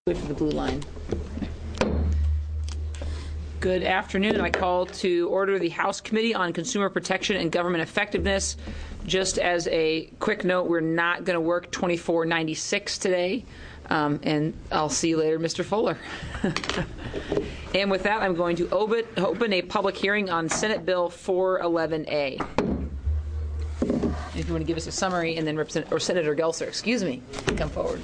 Wait for the blue line. Good afternoon. I call to order the House Committee on Consumer Protection and Government Effectiveness. Just as a quick note, we're not going to work 2496 today. And I'll see you later, Mr. Fuller. And with that, I'm going to open a public hearing on Senate Bill 411A. If you want to give us a summary, and then Senator Gelser, come forward.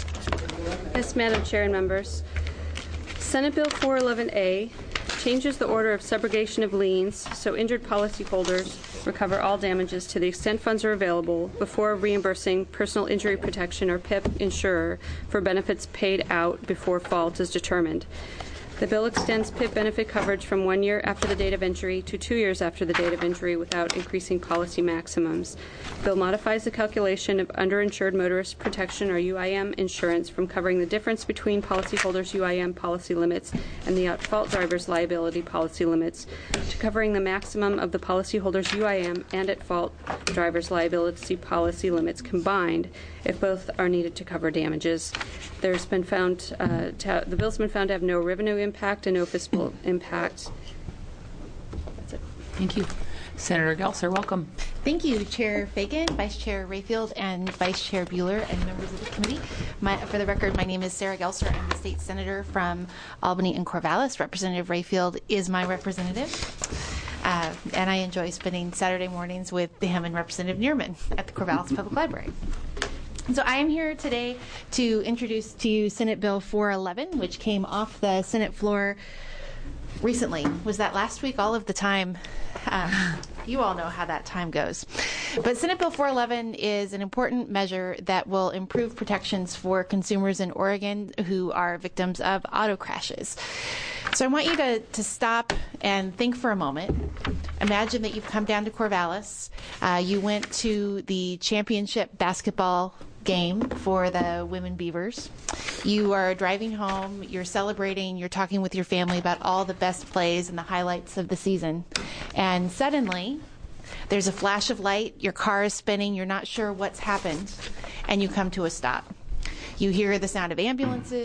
Yes, Madam Chair and members. Senate Bill 411A changes the order of subrogation of liens so injured policyholders recover all damages to the extent funds are available before reimbursing personal injury protection or PIP insurer for benefits paid out before fault is determined. The bill extends PIP benefit coverage from 1 year after the date of injury to 2 years after the date of injury without increasing policy maximums. The bill modifies the calculation of underinsured motorist protection or UIM insurance from covering the difference between policyholders' UIM policy limits and the at-fault driver's liability policy limits to covering the maximum of the policyholder's UIM and at-fault driver's liability policy limits combined if both are needed to cover damages. The bill's been found to have no revenue impact and no fiscal impact. That's it. Thank you. Senator Gelser, welcome. Thank you, Chair Fagan, Vice Chair Rayfield, and Vice Chair Bueller, and members of the committee. For the record, my name is Sarah Gelser. I'm the state senator from Albany and Corvallis. Representative Rayfield is my representative. And I enjoy spending Saturday mornings with him and Representative Neerman at the Corvallis Public Library. So I am here today to introduce to you Senate Bill 411, which came off the Senate floor recently. Was that last week? All of the time. You all know how that time goes. But Senate Bill 411 is an important measure that will improve protections for consumers in Oregon who are victims of auto crashes. So I want you to stop and think for a moment. Imagine that you've come down to Corvallis. You went to the championship basketball game for the Women Beavers. You are driving home, you're celebrating, you're talking with your family about all the best plays and the highlights of the season. And suddenly, there's a flash of light, your car is spinning, you're not sure what's happened, and you come to a stop. You hear the sound of ambulances,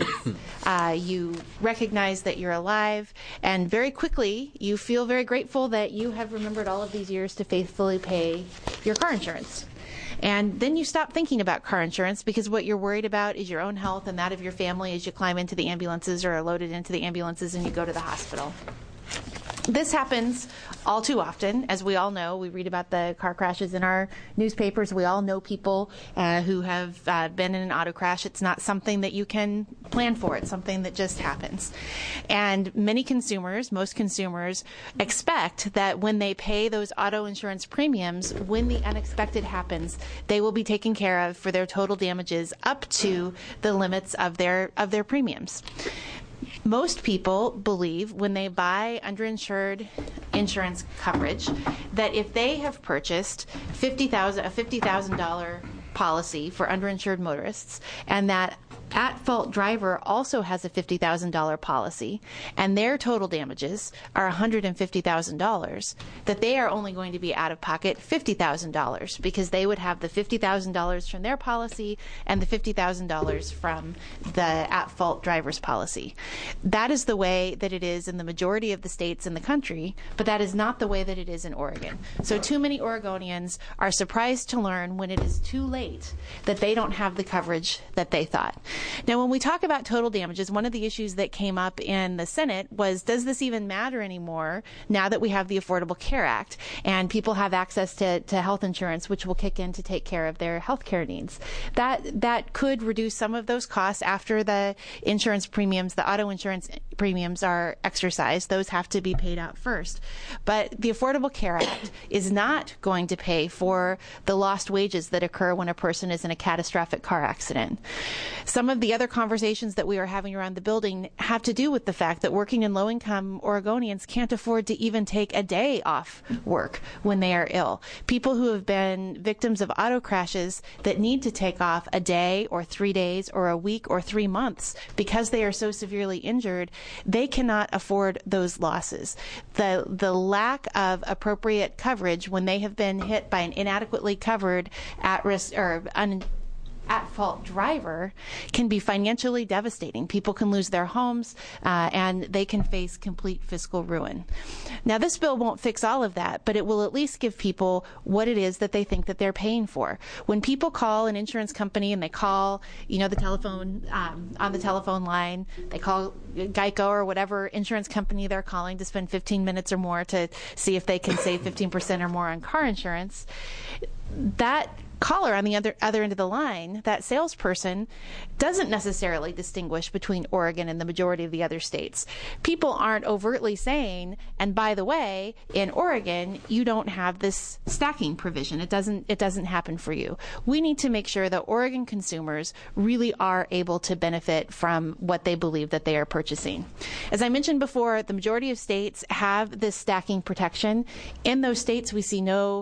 you recognize that you're alive, and very quickly you feel very grateful that you have remembered all of these years to faithfully pay your car insurance. And then you stop thinking about car insurance because what you're worried about is your own health and that of your family as you climb into the ambulances or are loaded into the ambulances and you go to the hospital. This happens all too often. As we all know, we read about the car crashes in our newspapers. We all know people who have been in an auto crash. It's not something that you can plan for. It's something that just happens. And most consumers expect that when they pay those auto insurance premiums, when the unexpected happens, they will be taken care of for their total damages up to the limits of their premiums. Most people believe when they buy underinsured insurance coverage that if they have purchased a $50,000 policy for underinsured motorists and that at-fault driver also has a $50,000 policy and their total damages are $150,000, that they are only going to be out of pocket $50,000 because they would have the $50,000 from their policy and the $50,000 from the at-fault driver's policy. That is the way that it is in the majority of the states in the country, but that is not the way that it is in Oregon. So too many Oregonians are surprised to learn when it is too late that they don't have the coverage that they thought. Now, when we talk about total damages, one of the issues that came up in the Senate was, does this even matter anymore now that we have the Affordable Care Act and people have access to health insurance, which will kick in to take care of their health care needs? That could reduce some of those costs after the insurance premiums, the auto insurance premiums are exercised. Those have to be paid out first. But the Affordable Care Act is not going to pay for the lost wages that occur when a person is in a catastrophic car accident. Some of the other conversations that we are having around the building have to do with the fact that working and low-income Oregonians can't afford to even take a day off work when they are ill. People who have been victims of auto crashes that need to take off a day or 3 days or a week or 3 months because they are so severely injured, they cannot afford those losses. The lack of appropriate coverage when they have been hit by an inadequately covered at-risk or at-fault driver can be financially devastating. People can lose their homes, and they can face complete fiscal ruin. Now, this bill won't fix all of that, but it will at least give people what it is that they think that they're paying for. When people call an insurance company and they call, the telephone, on the telephone line, they call Geico or whatever insurance company they're calling to spend 15 minutes or more to see if they can save 15% or more on car insurance, that caller on the other end of the line, that salesperson, doesn't necessarily distinguish between Oregon and the majority of the other states. People aren't overtly saying, and by the way, in Oregon, you don't have this stacking provision. It doesn't happen for you. We need to make sure that Oregon consumers really are able to benefit from what they believe that they are purchasing. As I mentioned before, the majority of states have this stacking protection. In those states, we see no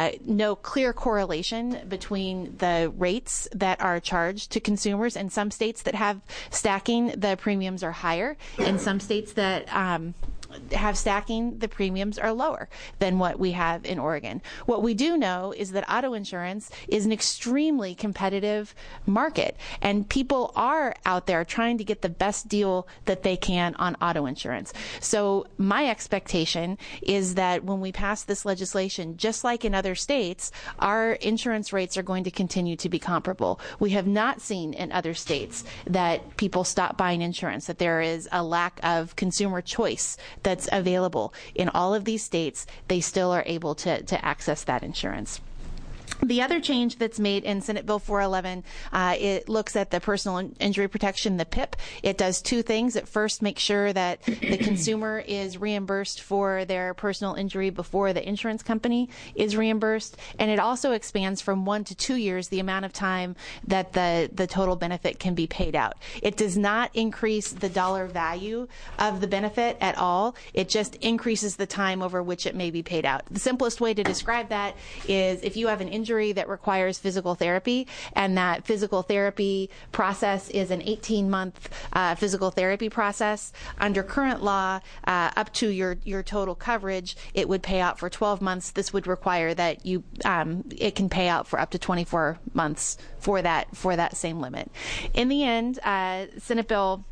clear correlation between the rates that are charged to consumers. In some states that have stacking, the premiums are higher. In some states that have stacking, the premiums are lower than what we have in Oregon. What we do know is that auto insurance is an extremely competitive market, and people are out there trying to get the best deal that they can on auto insurance. So my expectation is that when we pass this legislation, just like in other states, our insurance rates are going to continue to be comparable. We have not seen in other states that people stop buying insurance, that there is a lack of consumer choice that's available. In all of these states, they still are able to access that insurance. The other change that's made in Senate Bill 411, it looks at the personal injury protection, the PIP. It does two things. It first makes sure that the consumer is reimbursed for their personal injury before the insurance company is reimbursed. And it also expands from 1 to 2 years the amount of time that the total benefit can be paid out. It does not increase the dollar value of the benefit at all. It just increases the time over which it may be paid out. The simplest way to describe that is if you have an injury that requires physical therapy, and that physical therapy process is an 18-month physical therapy process. Under current law, up to your total coverage, it would pay out for 12 months. This would require that it can pay out for up to 24 months for that same limit. In the end, Senate Bill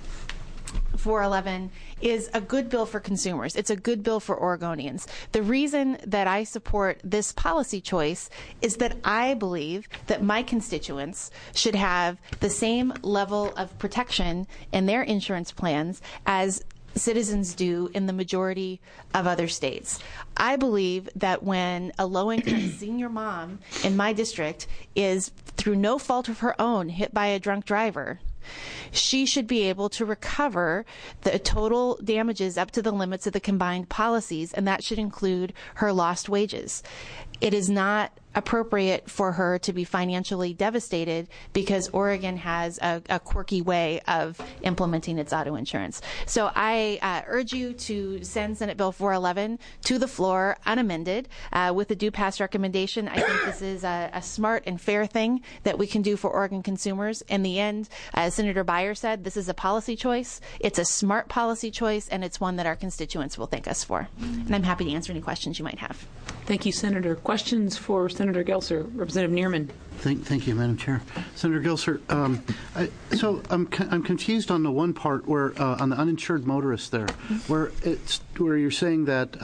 411 is a good bill for consumers. It's a good bill for Oregonians. The reason that I support this policy choice is that I believe that my constituents should have the same level of protection in their insurance plans as citizens do in the majority of other states. I believe that when a low-income senior mom in my district is, through no fault of her own, hit by a drunk driver, she should be able to recover the total damages up to the limits of the combined policies, and that should include her lost wages. It is not appropriate for her to be financially devastated because Oregon has a quirky way of implementing its auto insurance. So I urge you to send Senate Bill 411 to the floor unamended with a do pass recommendation. I think this is a smart and fair thing that we can do for Oregon consumers. In the end, as Senator Beyer said, this is a policy choice. It's a smart policy choice, and it's one that our constituents will thank us for. And I'm happy to answer any questions you might have. Thank you, Senator. Questions for Senator Gelser? Representative Neerman. Thank you, Madam Chair. Senator Gelser, so I'm confused on the one part where on the uninsured motorist there, where you're saying that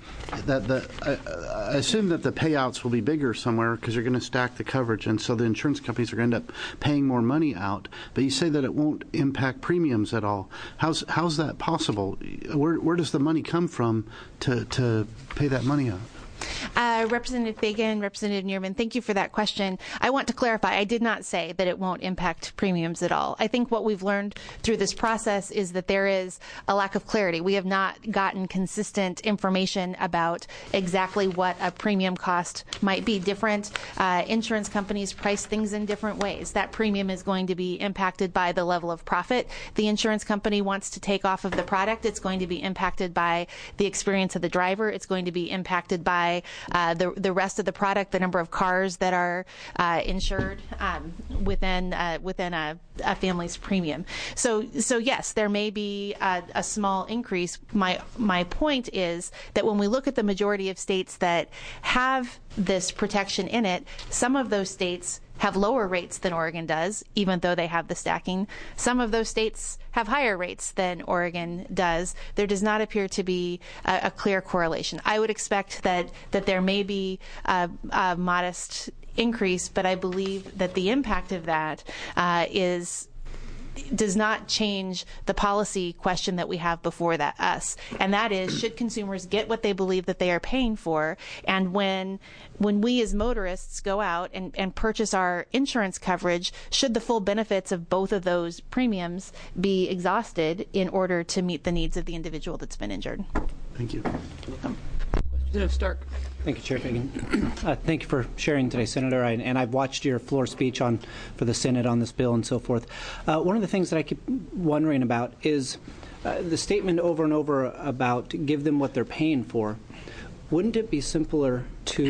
I assume that the payouts will be bigger somewhere because you're going to stack the coverage, and so the insurance companies are going to end up paying more money out. But you say that it won't impact premiums at all. How's that possible? Where does the money come from to pay that money out? Representative Fagan, Representative Neerman, thank you for that question. I want to clarify, I did not say that it won't impact premiums at all. I think what we've learned through this process is that there is a lack of clarity. We have not gotten consistent information about exactly what a premium cost might be. Different insurance companies price things in different ways. That premium is going to be impacted by the level of profit the insurance company wants to take off of the product. It's going to be impacted by the experience of the driver. It's going to be impacted by the rest of the product, the number of cars that are insured within a family's premium. So yes, there may be a small increase. My point is that when we look at the majority of states that have this protection in it, some of those states have lower rates than Oregon does, even though they have the stacking. Some of those states have higher rates than Oregon does. There does not appear to be a clear correlation. I would expect that there may be a modest increase, but I believe that the impact of that does not change the policy question that we have before us, and that is, should consumers get what they believe that they are paying for? And when we as motorists go out and purchase our insurance coverage, should the full benefits of both of those premiums be exhausted in order to meet the needs of the individual that's been injured? Thank you. Representative Stark. Thank you, Chair Fagan. Thank you for sharing today, Senator. And I've watched your floor speech for the Senate on this bill and so forth. One of the things that I keep wondering about is the statement over and over about give them what they're paying for. Wouldn't it be simpler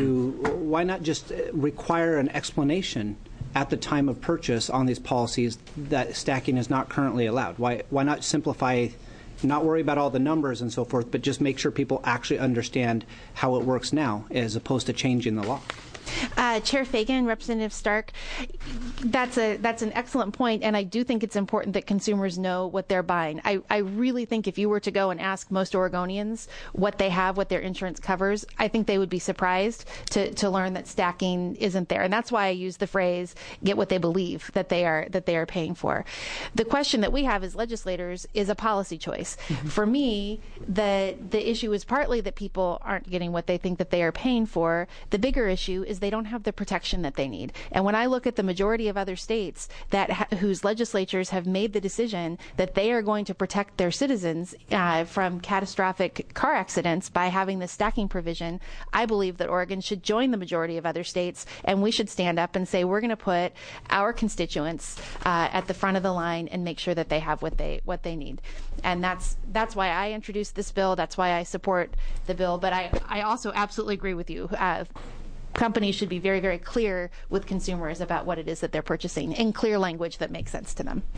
why not just require an explanation at the time of purchase on these policies that stacking is not currently allowed? Why not simplify, not worry about all the numbers and so forth, but just make sure people actually understand how it works now as opposed to changing the law? Chair Fagan, Representative Stark, that's an excellent point, and I do think it's important that consumers know what they're buying. I really think if you were to go and ask most Oregonians what they have, what their insurance covers, I think they would be surprised to learn that stacking isn't there, and that's why I use the phrase "get what they believe that they are paying for." The question that we have as legislators is a policy choice. Mm-hmm. For me, the issue is partly that people aren't getting what they think that they are paying for. The bigger issue is they don't have the protection that they need. And when I look at the majority of other states whose legislatures have made the decision that they are going to protect their citizens from catastrophic car accidents by having the stacking provision, I believe that Oregon should join the majority of other states, and we should stand up and say we're going to put our constituents at the front of the line and make sure that they have what they need. And that's why I introduced this bill. That's why I support the bill. But I also absolutely agree with you. Companies should be very, very clear with consumers about what it is that they're purchasing in clear language that makes sense to them.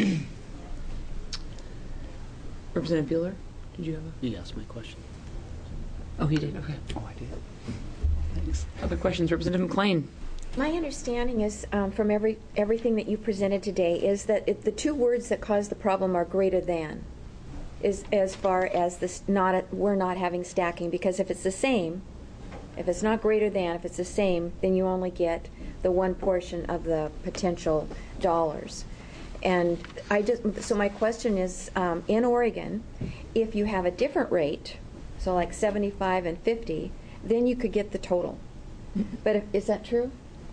Representative Bueller, did you have You asked my question. Oh, he did. Okay. Oh, I did. Thanks. Other questions, Representative McClain. My understanding is from everything that you presented today is that the two words that cause the problem are greater than, is as far as this we're not having stacking, because if it's the same. If it's not greater than, if it's the same, then you only get the one portion of the potential dollars. And so my question is, in Oregon, if you have a different rate, so like 75 and 50, then you could get the total. But is that true?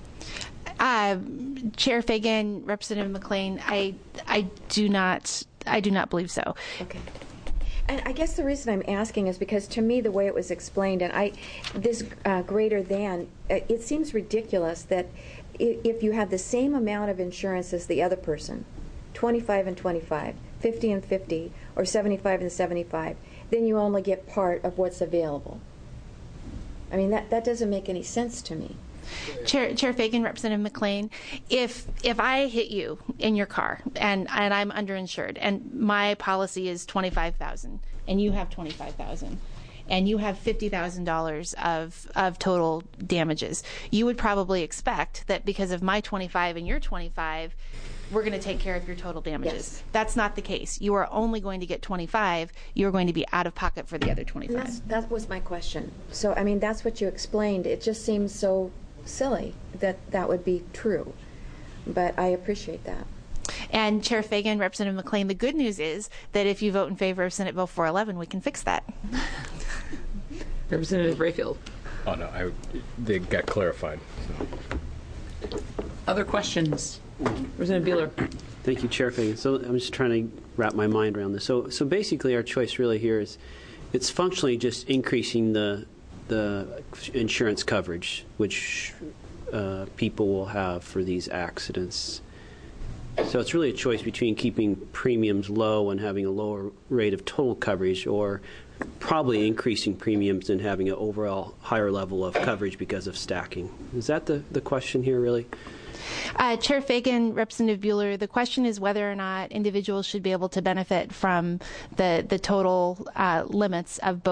Chair Fagan, Representative McClain, I do not believe so. Okay. And I guess the reason I'm asking is because to me the way it was explained, and this greater than, it seems ridiculous that if you have the same amount of insurance as the other person, 25 and 25, 50 and 50, or 75 and 75, then you only get part of what's available. I mean, that doesn't make any sense to me. Chair Fagan, Representative McClain, if I hit you in your car and I'm underinsured and my policy is $25,000 and you have $25,000 and you have $50,000 of total damages, you would probably expect that because of my 25 and your 25, we're going to take care of your total damages. Yes. That's not the case. You are only going to get 25. You're going to be out of pocket for the other 25. That was my question. So, I mean, that's what you explained. It just seems so silly that would be true. But I appreciate that. And Chair Fagan, Representative McClain, the good news is that if you vote in favor of Senate Bill 411, we can fix that. Representative Rayfield. Oh, no, they got clarified. So. Other questions? Representative Bueller. Thank you, Chair Fagan. So I'm just trying to wrap my mind around this. So basically our choice really here is it's functionally just increasing the insurance coverage, which people will have for these accidents. So it's really a choice between keeping premiums low and having a lower rate of total coverage, or probably increasing premiums and having an overall higher level of coverage because of stacking. Is that the question here, really? Chair Fagan, Representative Bueller, the question is whether or not individuals should be able to benefit from the total limits of both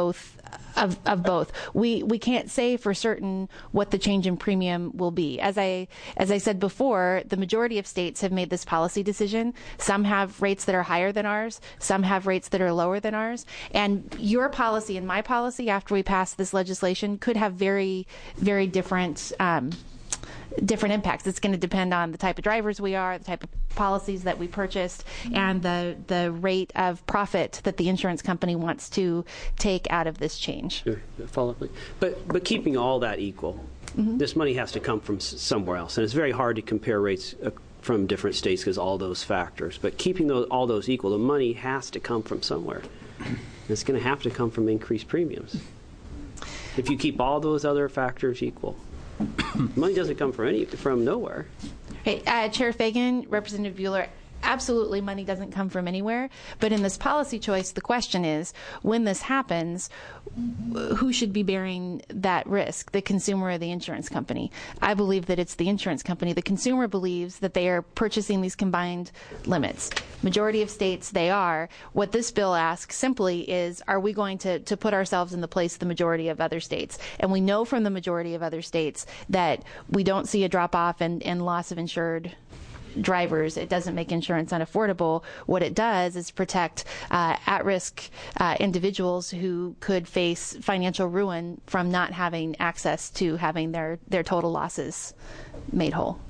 of both. We can't say for certain what the change in premium will be. As I said before, the majority of states have made this policy decision. Some have rates that are higher than ours. Some have rates that are lower than ours. And your policy and my policy, after we pass this legislation, could have very, very different impacts. It's going to depend on the type of drivers we are, the type of policies that we purchased, and the rate of profit that the insurance company wants to take out of this change. Sure. Follow up. But keeping all that equal, this money has to come from somewhere else, and it's very hard to compare rates from different states because all those factors. But keeping all those equal, the money has to come from somewhere. It's going to have to come from increased premiums. If you keep all those other factors equal. Money doesn't come from nowhere. Hey, Chair Fagan, Representative Bueller, absolutely money doesn't come from anywhere. But in this policy choice, the question is, when this happens, who should be bearing that risk, the consumer or the insurance company? I believe that it's the insurance company. The consumer believes that they are purchasing these combined limits. Majority of states, they are. What this bill asks simply is, are we going to put ourselves in the place of the majority of other states? And we know from the majority of other states that we don't see a drop-off in loss of insured drivers. It doesn't make insurance unaffordable. What it does is protect at-risk individuals who could face financial ruin from not having access to having their total losses made whole.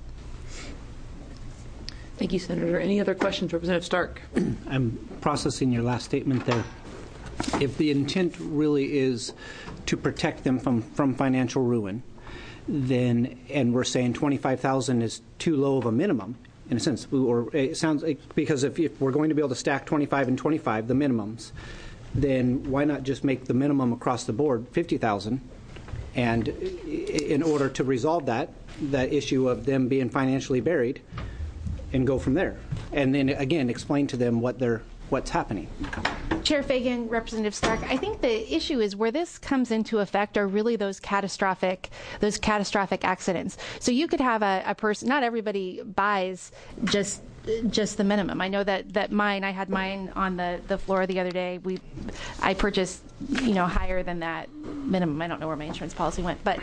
Thank you, Senator. Any other questions? Representative Stark. I'm processing your last statement there. If the intent really is to protect them from financial ruin, then, and we're saying $25,000 is too low of a minimum, in a sense, or it sounds like, because if we're going to be able to stack 25 and 25, the minimums, then why not just make the minimum across the board $50,000? And in order to resolve that issue of them being financially buried, and go from there, and then again explain to them what's happening. Chair Fagan, Representative Stark, I think the issue is where this comes into effect are really those catastrophic accidents. So you could have a person, not everybody buys just the minimum. I know that I had mine on the floor the other day. I purchased, higher than that minimum. I don't know where my insurance policy went, but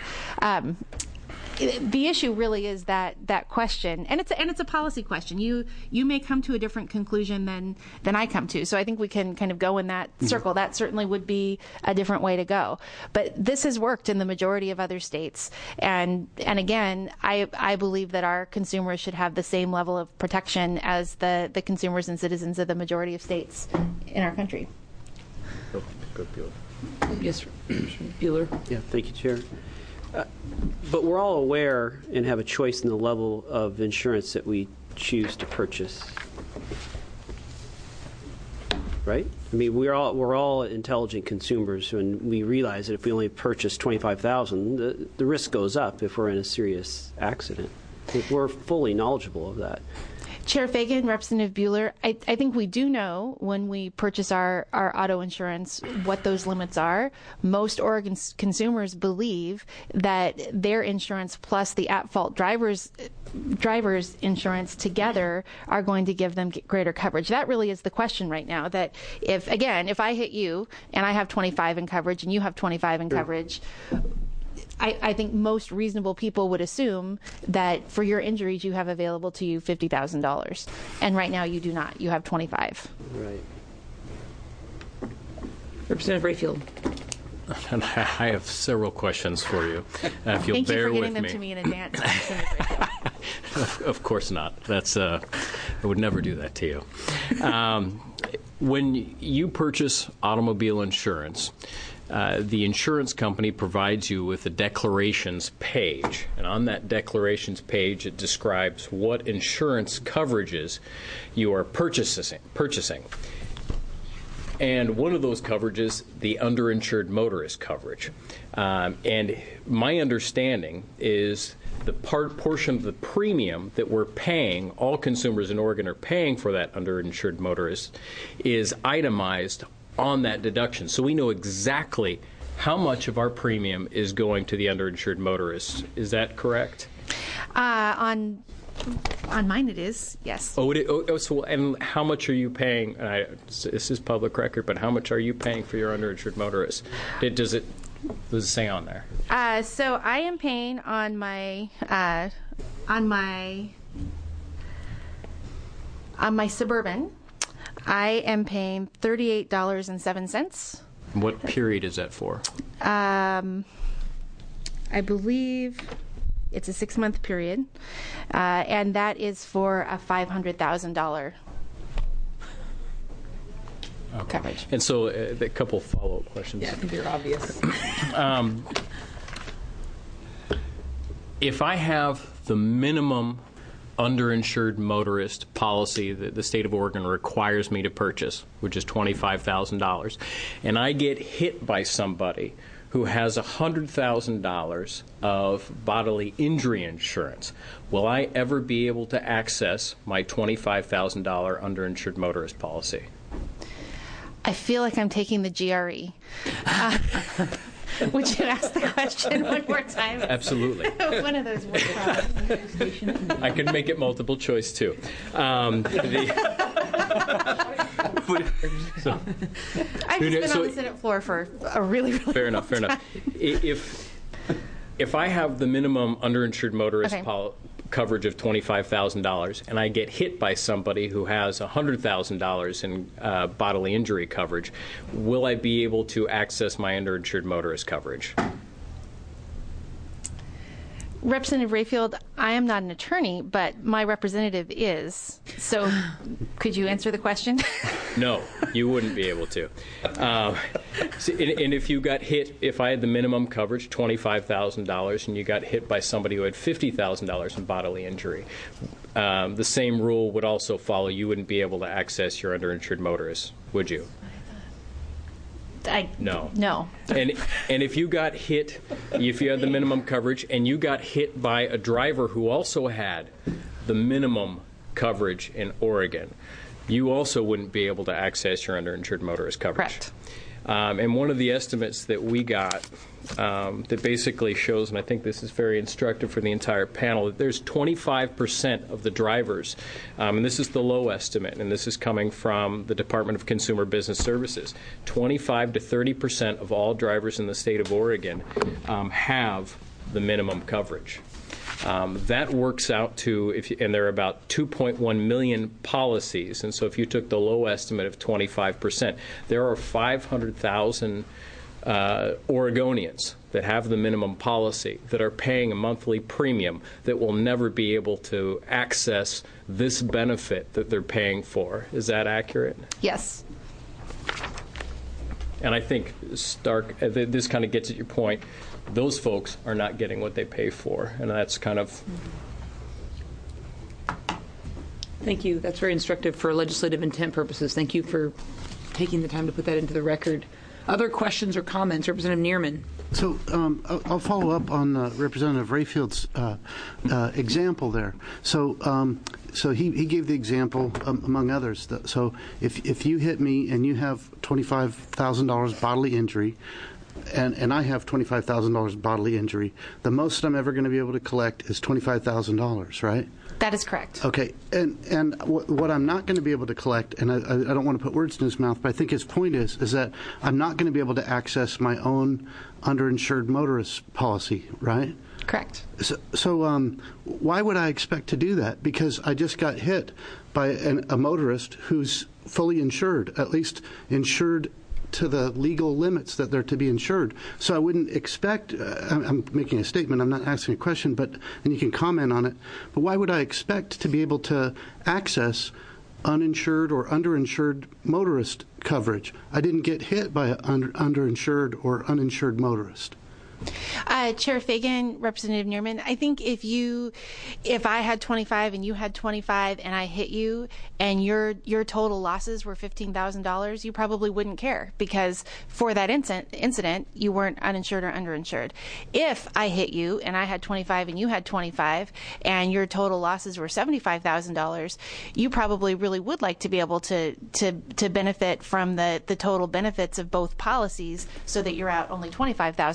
the issue really is that question, and it's a policy question. You may come to a different conclusion than I come to. So I think we can kind of go in that circle. That certainly would be a different way to go. But this has worked in the majority of other states, and again, I believe that our consumers should have the same level of protection as the consumers and citizens of the majority of states in our country. Good, Bueller. Yes, Bueller. Yeah, thank you, Chair. But we're all aware and have a choice in the level of insurance that we choose to purchase, right? I mean, we're all intelligent consumers, and we realize that if we only purchase $25,000, the risk goes up if we're in a serious accident. I think we're fully knowledgeable of that. Chair Fagan, Representative Bueller, I think we do know when we purchase our auto insurance what those limits are. Most Oregon consumers believe that their insurance plus the at-fault driver's insurance together are going to give them greater coverage. That really is the question right now, that if I hit you and I have 25 in coverage and you have 25 in coverage, I think most reasonable people would assume that for your injuries you have available to you $50,000, and right now you do not. You have 25. Right. Representative Rayfield. And I have several questions for you. If you'll Thank you bear for getting with them me. to me in advance. Of course not. That's I would never do that to you. When you purchase automobile insurance, the insurance company provides you with a declarations page, and on that declarations page it describes what insurance coverages you are purchasing. And one of those coverages, the underinsured motorist coverage. And my understanding is the portion of the premium that we're paying, all consumers in Oregon are paying for that underinsured motorist, is itemized on that deduction. So we know exactly how much of our premium is going to the underinsured motorist. Is that correct? On mine it is, yes. So and how much are you paying? This is public record, but how much are you paying for your underinsured motorist? Does it say on there? So I am paying on my Suburban, I am paying $38.07. What period is that for? I believe it's a 6-month period, and that is for a $500,000 coverage. And so a couple follow-up questions. Yeah, I think they're obvious. If I have the minimum underinsured motorist policy that the state of Oregon requires me to purchase, which is $25,000, and I get hit by somebody who has $100,000 of bodily injury insurance, will I ever be able to access my $25,000 underinsured motorist policy? I feel like I'm taking the GRE. Would you ask the question one more time? Absolutely. One of those word problems. I can make it multiple choice, too. I've just been on the Senate floor for a really fair enough. If I have the minimum underinsured motorist coverage of $25,000 and I get hit by somebody who has $100,000 in bodily injury coverage, will I be able to access my underinsured motorist coverage? Representative Rayfield, I am not an attorney, but my representative is. So could you answer the question? No, you wouldn't be able to. And if you got hit, if I had the minimum coverage, $25,000, and you got hit by somebody who had $50,000 in bodily injury, the same rule would also follow. You wouldn't be able to access your underinsured motorist, would you? No. And if you got hit, if you had the minimum coverage and you got hit by a driver who also had the minimum coverage in Oregon, you also wouldn't be able to access your underinsured motorist coverage. Correct. And one of the estimates that we got that basically shows, and I think this is very instructive for the entire panel, that there's 25% of the drivers, and this is the low estimate, and this is coming from the Department of Consumer Business Services, 25 to 30% of all drivers in the state of Oregon have the minimum coverage. That works out to, and there are about 2.1 million policies, and so if you took the low estimate of 25%, there are 500,000 Oregonians that have the minimum policy that are paying a monthly premium that will never be able to access this benefit that they're paying for. Is that accurate? Yes. And I think, Stark, this kind of gets at your point. Those folks are not getting what they pay for, and that's kind of... Thank you. That's very instructive for legislative intent purposes. Thank you for taking the time to put that into the record. Other questions or comments? Representative Neerman. So I'll follow up on Representative Rayfield's example there. So he gave the example among others. So if you hit me and you have $25,000 bodily injury, and I have $25,000 bodily injury, the most I'm ever going to be able to collect is $25,000, right? That is correct. Okay, and what I'm not going to be able to collect, and I don't want to put words in his mouth, but I think his point is that I'm not going to be able to access my own underinsured motorist policy, right? Correct. So why would I expect to do that? Because I just got hit by a motorist who's fully insured, at least insured to the legal limits that they're to be insured. So I wouldn't expect, I'm making a statement, I'm not asking a question, and you can comment on it, but why would I expect to be able to access uninsured or underinsured motorist coverage? I didn't get hit by an underinsured or uninsured motorist. Chair Fagan, Representative Neerman, I think if I had 25 and you had 25 and I hit you and your total losses were $15,000, you probably wouldn't care because for that incident you weren't uninsured or underinsured. If I hit you and I had 25 and you had 25 and your total losses were $75,000, you probably really would like to be able to benefit from the total benefits of both policies so that you're out only $25,000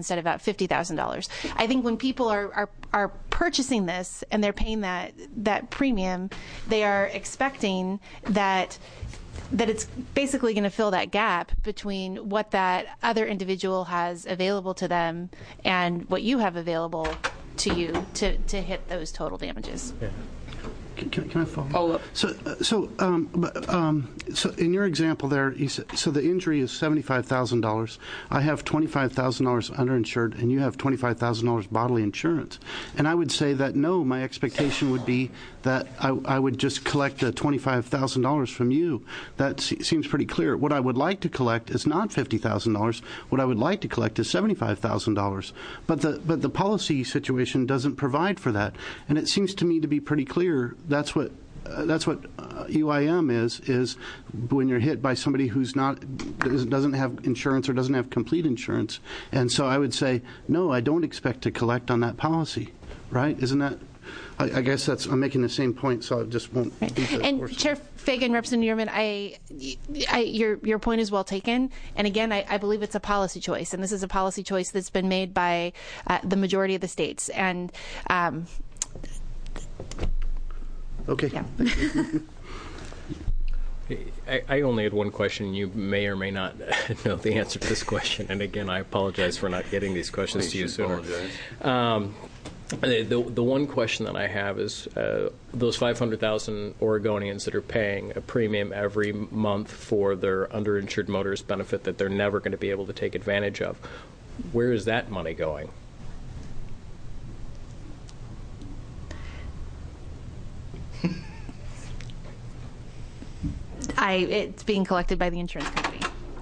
instead of about $50,000. I think when people are purchasing this and they're paying that premium, they are expecting that it's basically going to fill that gap between what that other individual has available to them and what you have available to you to hit those total damages. Yeah. Can I follow up? So in your example there, you said, so the injury is $75,000. I have $25,000 underinsured, and you have $25,000 bodily insurance. And I would say that no, my expectation would be that I would just collect the $25,000 from you. That seems pretty clear. What I would like to collect is not $50,000. What I would like to collect is $75,000. But the policy situation doesn't provide for that, and it seems to me to be pretty clear. That's what UIM is when you're hit by somebody who's doesn't have insurance or doesn't have complete insurance. And so I would say, no, I don't expect to collect on that policy, right? Isn't that? I guess I'm making the same point, so I just won't. And Chair Fagan, Representative Yearman, your point is well taken. And again, I believe it's a policy choice, and this is a policy choice that's been made by the majority of the states. And okay. Yeah. I only had one question. You may or may not know the answer to this question. And again, I apologize for not getting these questions to you sooner. The one question that I have is those 500,000 Oregonians that are paying a premium every month for their underinsured motorist benefit that they're never going to be able to take advantage of. Where is that money going? It's being collected by the insurance company.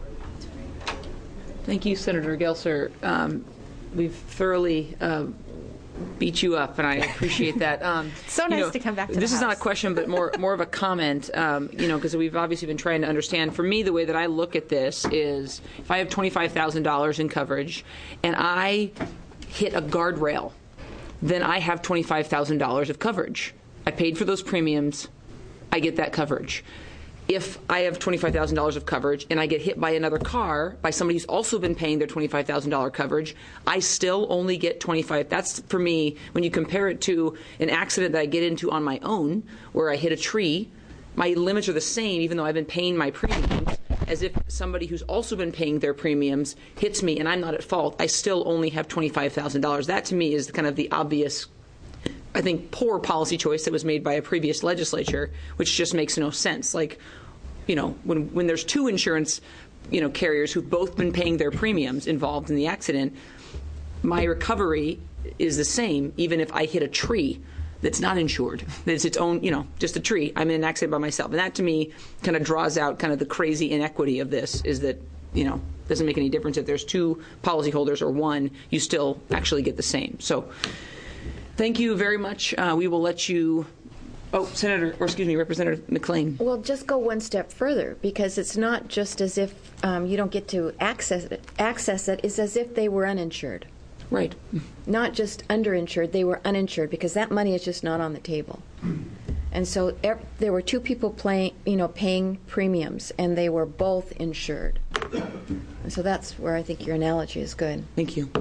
Thank you, Senator Gelser. We've thoroughly beat you up, and I appreciate that. So nice to come back to this the is not a House. question, but more of a comment, because we've obviously been trying to understand. For me, the way that I look at this is if I have $25,000 in coverage and I hit a guardrail, then I have $25,000 of coverage. I paid for those premiums. I get that coverage. If I have $25,000 of coverage and I get hit by another car by somebody who's also been paying their $25,000 coverage, I still only get $25,000. That's, for me, when you compare it to an accident that I get into on my own where I hit a tree, my limits are the same even though I've been paying my premiums, as if somebody who's also been paying their premiums hits me and I'm not at fault. I still only have $25,000. That, to me, is kind of the obvious, I think, poor policy choice that was made by a previous legislature, which just makes no sense. Like, when there's two insurance, carriers who've both been paying their premiums involved in the accident, my recovery is the same, even if I hit a tree that's not insured. It's its own, just a tree. I'm in an accident by myself. And that, to me, kind of draws out kind of the crazy inequity of this, is that, doesn't make any difference if there's two policyholders or one, you still actually get the same. So thank you very much. We will let you... Representative McLean. Well, just go one step further, because it's not just as if you don't get to access it. It's as if they were uninsured. Right. Not just underinsured, they were uninsured, because that money is just not on the table. And so there were two people paying premiums, and they were both insured. And so that's where I think your analogy is good. Thank you.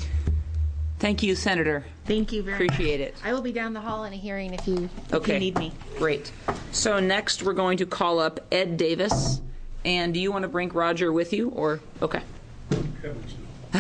Thank you, Senator. Thank you very much. Appreciate it. I will be down the hall in a hearing if you need me. Great. So next we're going to call up Ed Davis. And do you want to bring Roger with you? Or okay. Go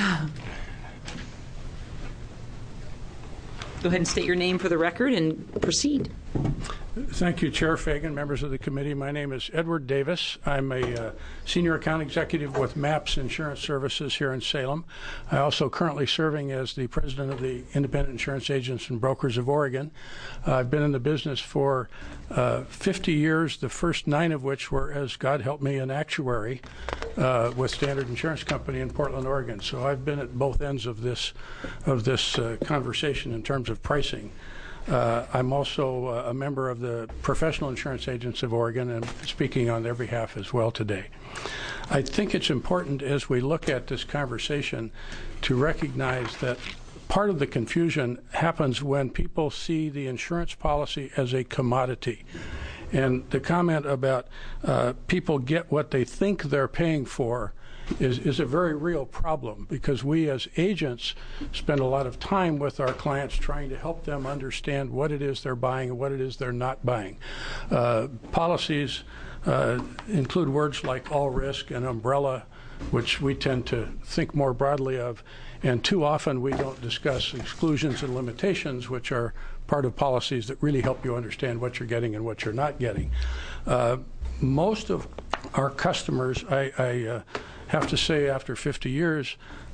ahead and state your name for the record and proceed. Thank you, Chair Fagan, members of the committee. My name is Edward Davis. I'm a senior account executive with MAPS Insurance Services here in Salem. I also currently serving as the president of the Independent Insurance Agents and Brokers of Oregon. I've been in the business for 50 years, the first 9 of which were, as God help me, an actuary with Standard Insurance Company in Portland, Oregon. So I've been at both ends of this conversation in terms of pricing. I'm also a member of the Professional Insurance Agents of Oregon and speaking on their behalf as well today. I think it's important as we look at this conversation to recognize that part of the confusion happens when people see the insurance policy as a commodity. And the comment about people get what they think they're paying for is a very real problem, because we as agents spend a lot of time with our clients trying to help them understand what it is they're buying and what it is they're not buying. Policies include words like all risk and umbrella, which we tend to think more broadly of, and too often we don't discuss exclusions and limitations, which are part of policies that really help you understand what you're getting and what you're not getting. Most of our customers, I have to say, after 50 years,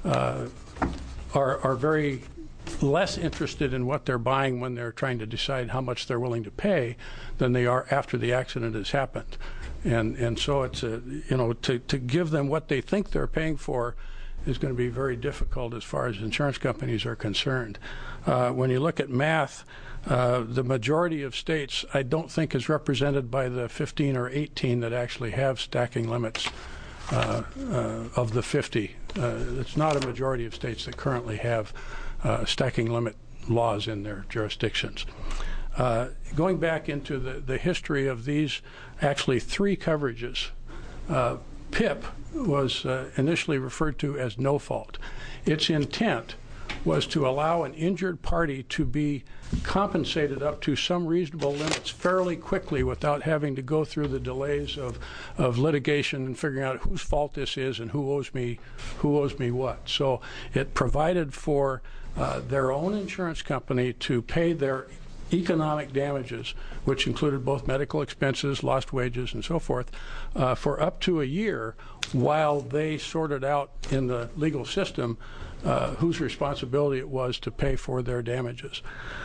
are very less interested in what they're buying when they're trying to decide how much they're willing to pay than they are after the accident has happened. And so it's to give them what they think they're paying for is going to be very difficult as far as insurance companies are concerned. When you look at math, the majority of states I don't think is represented by the 15 or 18 that actually have stacking limits of the 50. It's not a majority of states that currently have stacking limit laws in their jurisdictions. Going back into the history of these actually three coverages, PIP was initially referred to as no fault. Its intent was to allow an injured party to be compensated up to some reasonable limits fairly quickly without having to go through the delays of litigation and figuring out whose fault this is and who owes me what. So it provided for their own insurance company to pay their economic damages, which included both medical expenses, lost wages, and so forth, for up to a year while they sorted out in the legal system whose responsibility it was to pay for their damages.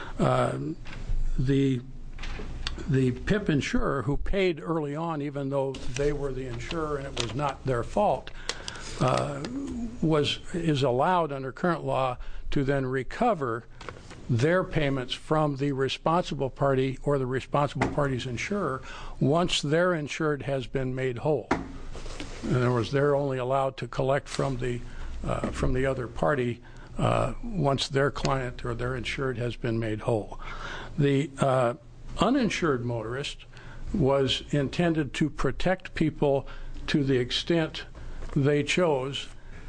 The PIP insurer, who paid early on even though they were the insurer and it was not their fault, is allowed under current law to then recover their payments from the responsible party or the responsible party's insurer once their insured has been made whole. In other words, they're only allowed to collect from the other party once their client or their insured has been made whole. The uninsured motorist was intended to protect people to the extent they chose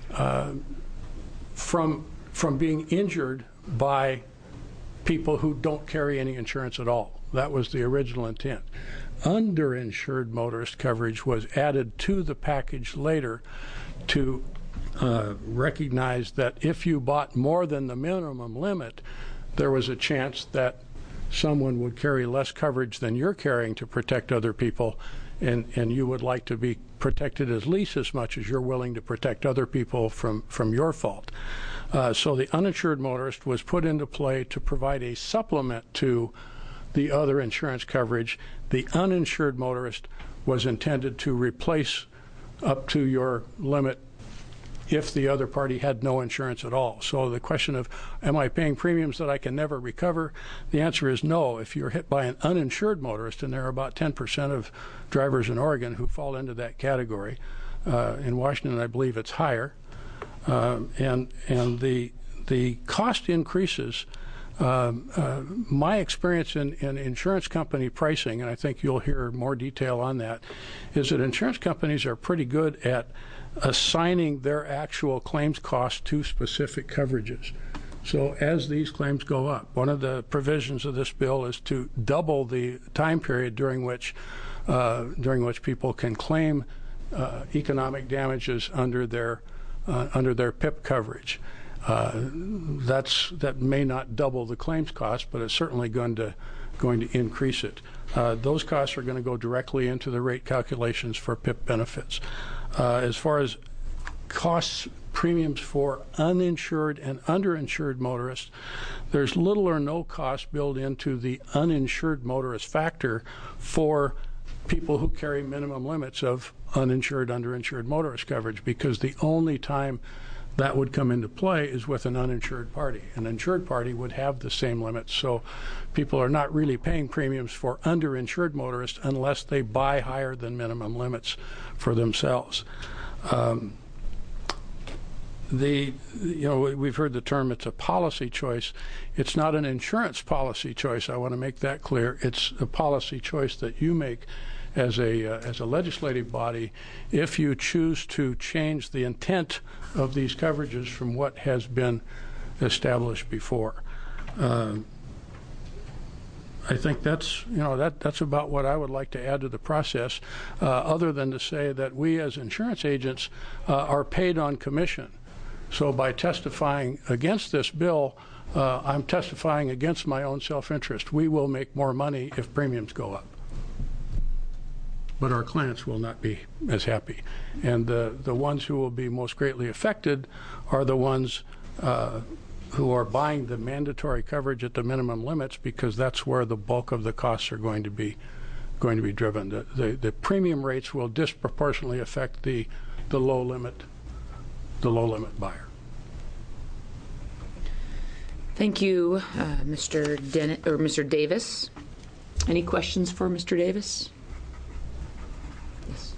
from being injured by people who don't carry any insurance at all. That was the original intent. Underinsured motorist coverage was added to the package later to recognize that if you bought more than the minimum limit, there was a chance that someone would carry less coverage than you're carrying to protect other people, and you would like to be protected at least as much as you're willing to protect other people from your fault. So the uninsured motorist was put into play to provide a supplement to the other insurance coverage. The uninsured motorist was intended to replace up to your limit if the other party had no insurance at all. So the question of, am I paying premiums that I can never recover? The answer is no. If you're hit by an uninsured motorist, and there are about 10% of drivers in Oregon who fall into that category, in Washington I believe it's higher, and the cost increases. My experience in insurance company pricing, and I think you'll hear more detail on that, is that insurance companies are pretty good at assigning their actual claims costs to specific coverages. So as these claims go up, one of the provisions of this bill is to double the time period during which people can claim economic damages under their PIP coverage. That may not double the claims cost, but it's certainly going to increase it. Those costs are going to go directly into the rate calculations for PIP benefits. As far as costs, premiums for uninsured and underinsured motorists, there's little or no cost built into the uninsured motorist factor for people who carry minimum limits of uninsured, underinsured motorist coverage, because the only time that would come into play is with an uninsured party. An insured party would have the same limits, so people are not really paying premiums for underinsured motorists unless they buy higher than minimum limits for themselves. We've heard the term, it's a policy choice. It's not an insurance policy choice. I want to make that clear. It's a policy choice that you make as a legislative body if you choose to change the intent of these coverages from what has been established before. I think that's about what I would like to add to the process, other than to say that we as insurance agents are paid on commission. So by testifying against this bill, I'm testifying against my own self-interest. We will make more money if premiums go up, but our clients will not be as happy. And the ones who will be most greatly affected are the ones who are buying the mandatory coverage at the minimum limits, because that's where the bulk of the costs are going to be driven. The premium rates will disproportionately affect the low limit buyer. Thank you, Mr. Davis. Any questions for Mr. Davis? Yes.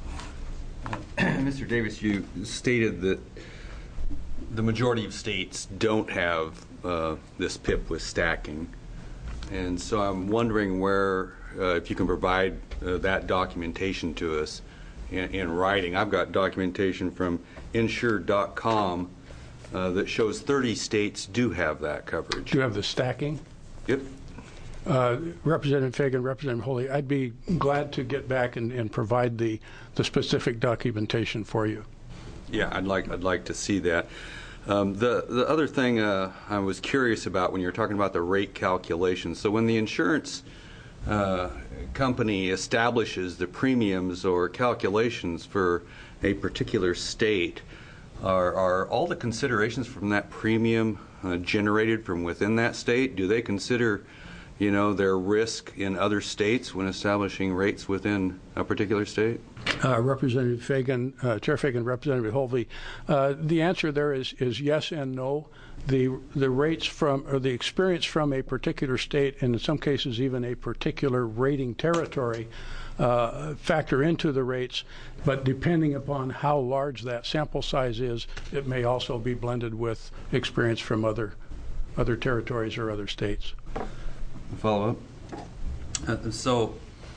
Mr. Davis, you stated that the majority of states don't have this PIP with stacking, and so I'm wondering where, if you can provide that documentation to us in writing. I've got documentation from insured.com that shows 30 states do have that coverage. Do you have the stacking? Yep. Representative Fagan, Representative Holy, I'd be glad to get back and provide the specific documentation for you. Yeah, I'd like to see that. The other thing I was curious about when you were talking about the rate calculations. So when the insurance company establishes the premiums or calculations for a particular state, are all the considerations from that premium generated from within that state? Do they consider, their risk in other states when establishing rates within a particular state? Representative Fagan, Chair Fagan, Representative Holvey, the answer there is yes and no. The rates from, or the experience from a particular state, and in some cases even a particular rating territory, factor into the rates, but depending upon how large that sample size is, it may also be blended with experience from other territories or other states. Follow up. So,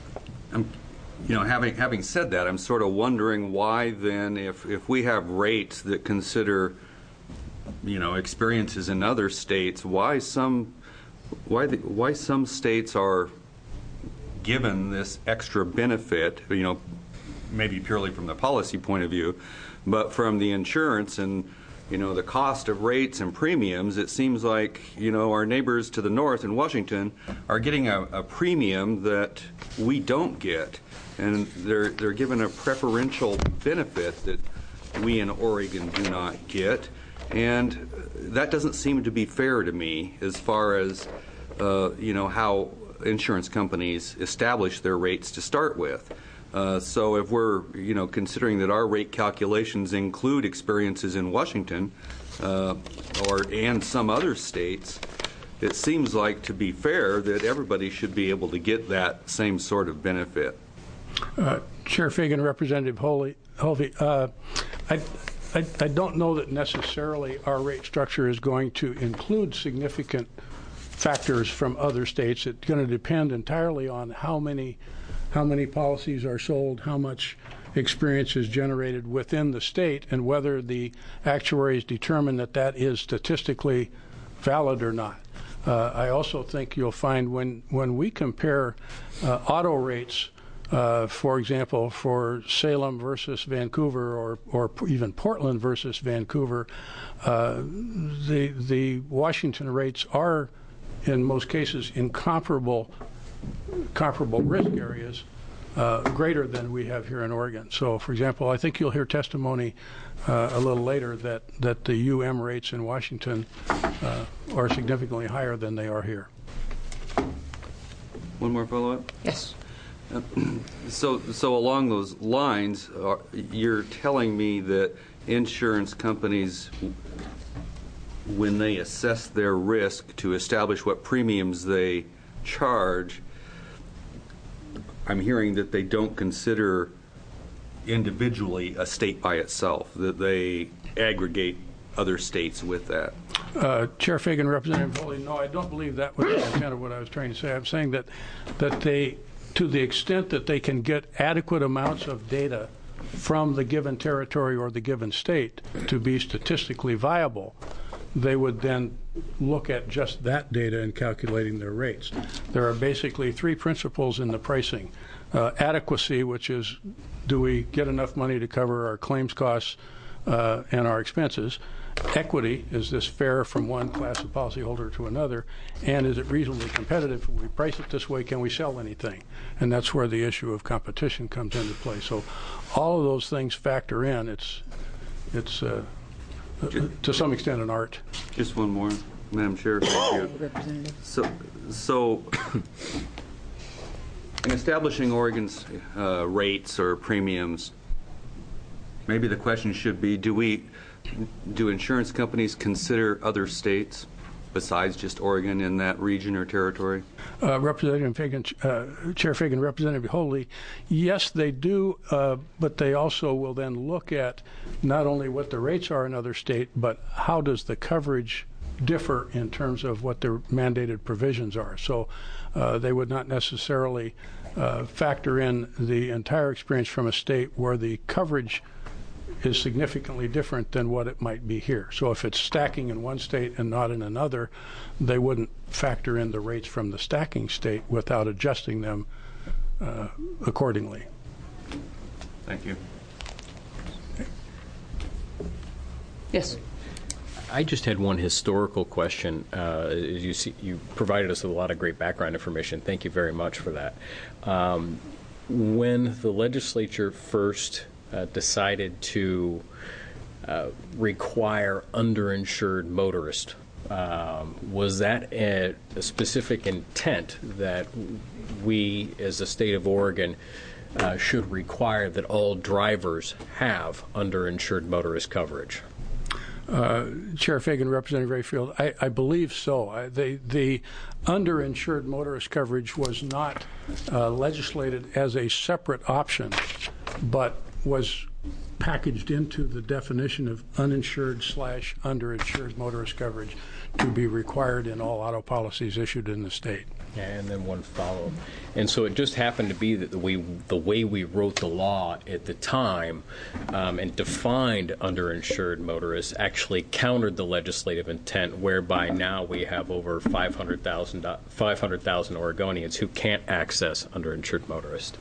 having said that, I'm sort of wondering why then, if we have rates that consider, experiences in other states, why some states are given this extra benefit, maybe purely from the policy point of view, but from the insurance and the cost of rates and premiums, it seems like our neighbors to the north in Washington are getting a premium that we don't get, and they're given a preferential benefit that we in Oregon do not get, and that doesn't seem to be fair to me as far as how insurance companies establish their rates to start with. So if we're, considering that our rate calculations include experiences in Washington and some other states, it seems like, to be fair, that everybody should be able to get that same sort of benefit. Chair Fagan, Representative Hovey, I don't know that necessarily our rate structure is going to include significant factors from other states. It's going to depend entirely on how many policies are sold, how much experience is generated within the state, and whether the actuaries determine that is statistically valid or not. I also think you'll find when we compare auto rates, for example, for Salem versus Vancouver or even Portland versus Vancouver, the Washington rates are, in most cases, in comparable risk areas, greater than we have here in Oregon. So, for example, I think you'll hear testimony a little later that the UM rates in Washington are significantly higher than they are here. One more follow-up? Yes. So along those lines, you're telling me that insurance companies, when they assess their risk to establish what premiums they charge, I'm hearing that they don't consider individually a state by itself, that they aggregate other states with that. Chair Fagan, Representative Foley, no, I don't believe that was the intent of what I was trying to say. I'm saying that they to the extent that they can get adequate amounts of data from the given territory or the given state to be statistically viable, they would then look at just that data in calculating their rates. There are basically three principles in the pricing. Adequacy, which is, do we get enough money to cover our claims costs and our expenses? Equity, is this fair from one class of policyholder to another? And is it reasonably competitive? If we price it this way, can we sell anything? And that's where the issue of competition comes into play. So all of those things factor in. It's to some extent an art. Just one more, Madam Chair. Thank you. So in establishing Oregon's rates or premiums, maybe the question should be, do insurance companies consider other states besides just Oregon in that region or territory? Representative Fagan, Chair Fagan, Representative Holy, yes, they do, but they also will then look at not only what the rates are in other states, but how does the coverage differ in terms of what their mandated provisions are. So they would not necessarily factor in the entire experience from a state where the coverage is significantly different than what it might be here. So if it's stacking in one state and not in another, they wouldn't factor in the rates from the stacking state without adjusting them accordingly. Thank you. Yes. I just had one historical question. As you see, you provided us with a lot of great background information. Thank you very much for that. When the legislature first decided to require underinsured motorists, was that a specific intent that we, as a state of Oregon, should require that all drivers have underinsured motorist coverage? Chair Fagan, Representative Rayfield, I believe so. The underinsured motorist coverage was not legislated as a separate option, but was packaged into the definition of uninsured/underinsured motorist coverage to be required in all auto policies issued in the state. And then one follow-up. And so it just happened to be that the way we wrote the law at the time and defined underinsured motorists actually countered the legislative intent, whereby now we have over 500,000 Oregonians who can't access underinsured motorists.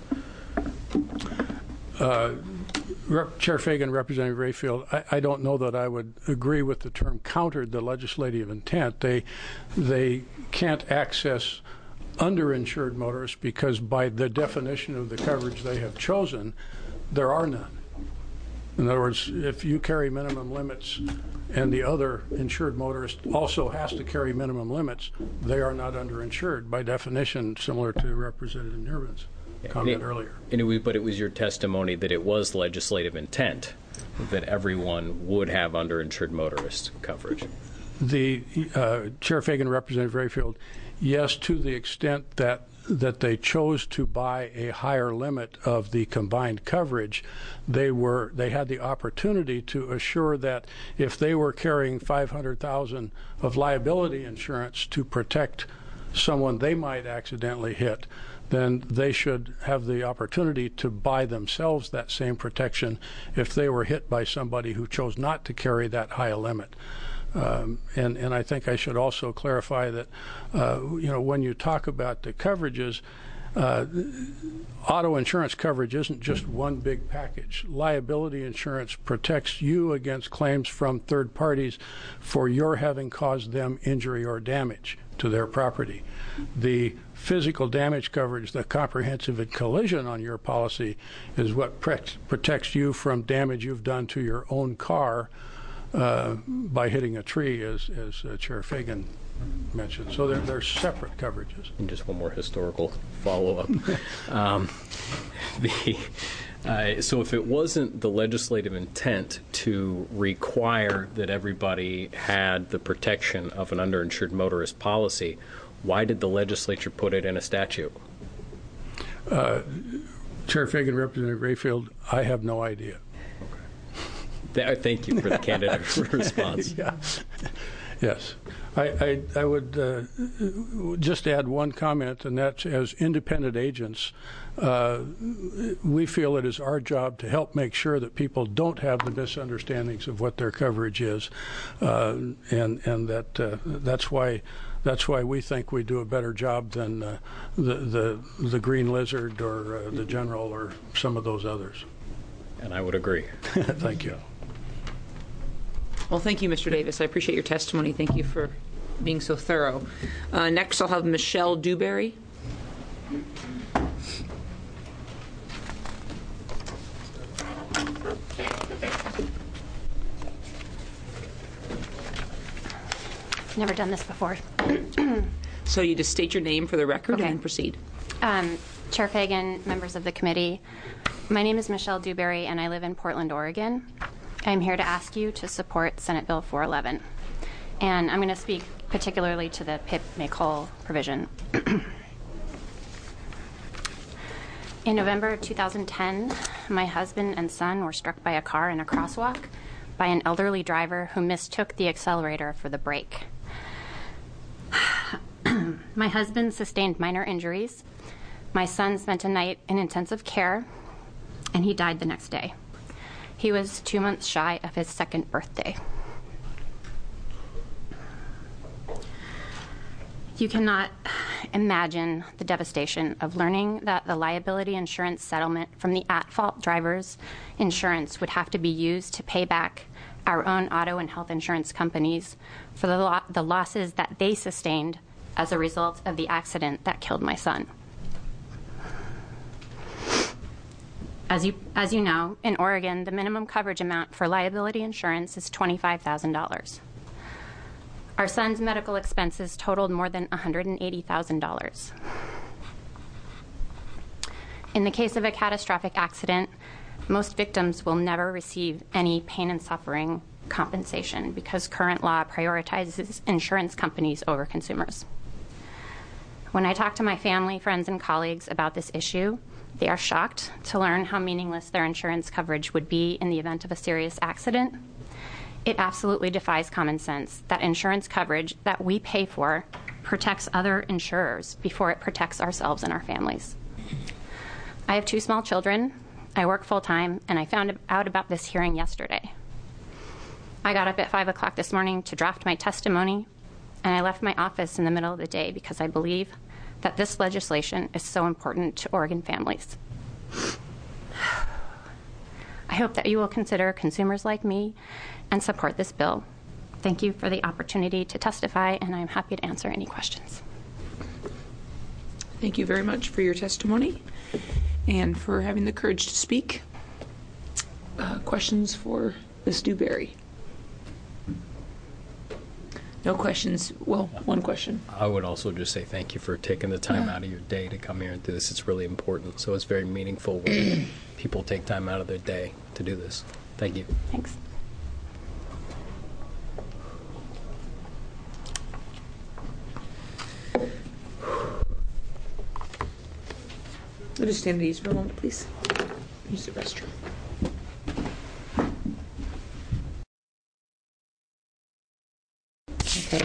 Chair Fagan, Representative Rayfield, I don't know that I would agree with the term countered the legislative intent. They can't access underinsured motorists because by the definition of the coverage they have chosen, there are none. In other words, if you carry minimum limits and the other insured motorist also has to carry minimum limits, they are not underinsured by definition, similar to Representative Nervin's comment earlier. But it was your testimony that it was legislative intent that everyone would have underinsured motorist coverage. The Chair Fagan, Representative Rayfield, yes, to the extent that they chose to buy a higher limit of the combined coverage, they had the opportunity to assure that if they were carrying $500,000 of liability insurance to protect someone they might accidentally hit, then they should have the opportunity to buy themselves that same protection if they were hit by somebody who chose not to carry that high a limit. And I think I should also clarify that, when you talk about the coverages, auto insurance coverage isn't just one big package. Liability insurance protects you against claims from third parties for your having caused them injury or damage to their property. The physical damage coverage, the comprehensive collision on your policy, is what protects you from damage you've done to your own car by hitting a tree, as Chair Fagan mentioned. So they're separate coverages. And just one more historical follow-up. So if it wasn't the legislative intent to require that everybody had the protection of an underinsured motorist policy, why did the legislature put it in a statute? Chair Fagan, Representative Rayfield, I have no idea. Thank you for the candid response. Yeah. Yes. I would just add one comment, and that's as independent agents, we feel it is our job to help make sure that people don't have the misunderstandings of what their coverage is, and that's why we think we do a better job than the Green Lizard or the General or some of those others. And I would agree. Thank you. Well, thank you, Mr. Davis. I appreciate your testimony. Thank you for being so thorough. Next, I'll have Michelle Dewberry. Never done this before. So you just state your name for the record Okay. and proceed. Chair Fagan, members of the committee, my name is Michelle Dewberry, and I live in Portland, Oregon. I'm here to ask you to support Senate Bill 411. And I'm going to speak particularly to the PIP make whole provision. In November 2010, my husband and son were struck by a car in a crosswalk by an elderly driver who mistook the accelerator for the brake. My husband sustained minor injuries. My son spent a night in intensive care, and he died the next day. He was 2 months shy of his second birthday. You cannot imagine the devastation of learning that the liability insurance settlement from the at-fault driver's insurance would have to be used to pay back our own auto and health insurance companies for the losses that they sustained as a result of the accident that killed my son. As you know, in Oregon, the minimum coverage amount for liability insurance is $25,000. Our son's medical expenses totaled more than $180,000. In the case of a catastrophic accident, most victims will never receive any pain and suffering compensation because current law prioritizes insurance companies over consumers. When I talk to my family, friends, and colleagues about this issue, they are shocked to learn how meaningless their insurance coverage would be in the event of a serious accident. It absolutely defies common sense that insurance coverage that we pay for protects other insurers before it protects ourselves and our families. I have 2 small children, I work full-time, and I found out about this hearing yesterday. I got up at 5 o'clock this morning to draft my testimony, and I left my office in the middle of the day because I believe that this legislation is so important to Oregon families. I hope that you will consider consumers like me and support this bill. Thank you for the opportunity to testify, and I'm happy to answer any questions. Thank you very much for your testimony and for having the courage to speak. Questions for Ms. Dewberry? No questions. Well, one question. I would also just say thank you for taking the time out of your day to come here and do this. It's really important. So it's very meaningful when people take time out of their day to do this. Thank you. Thanks. Let us stand at ease for a moment, please. Use the restroom. Okay.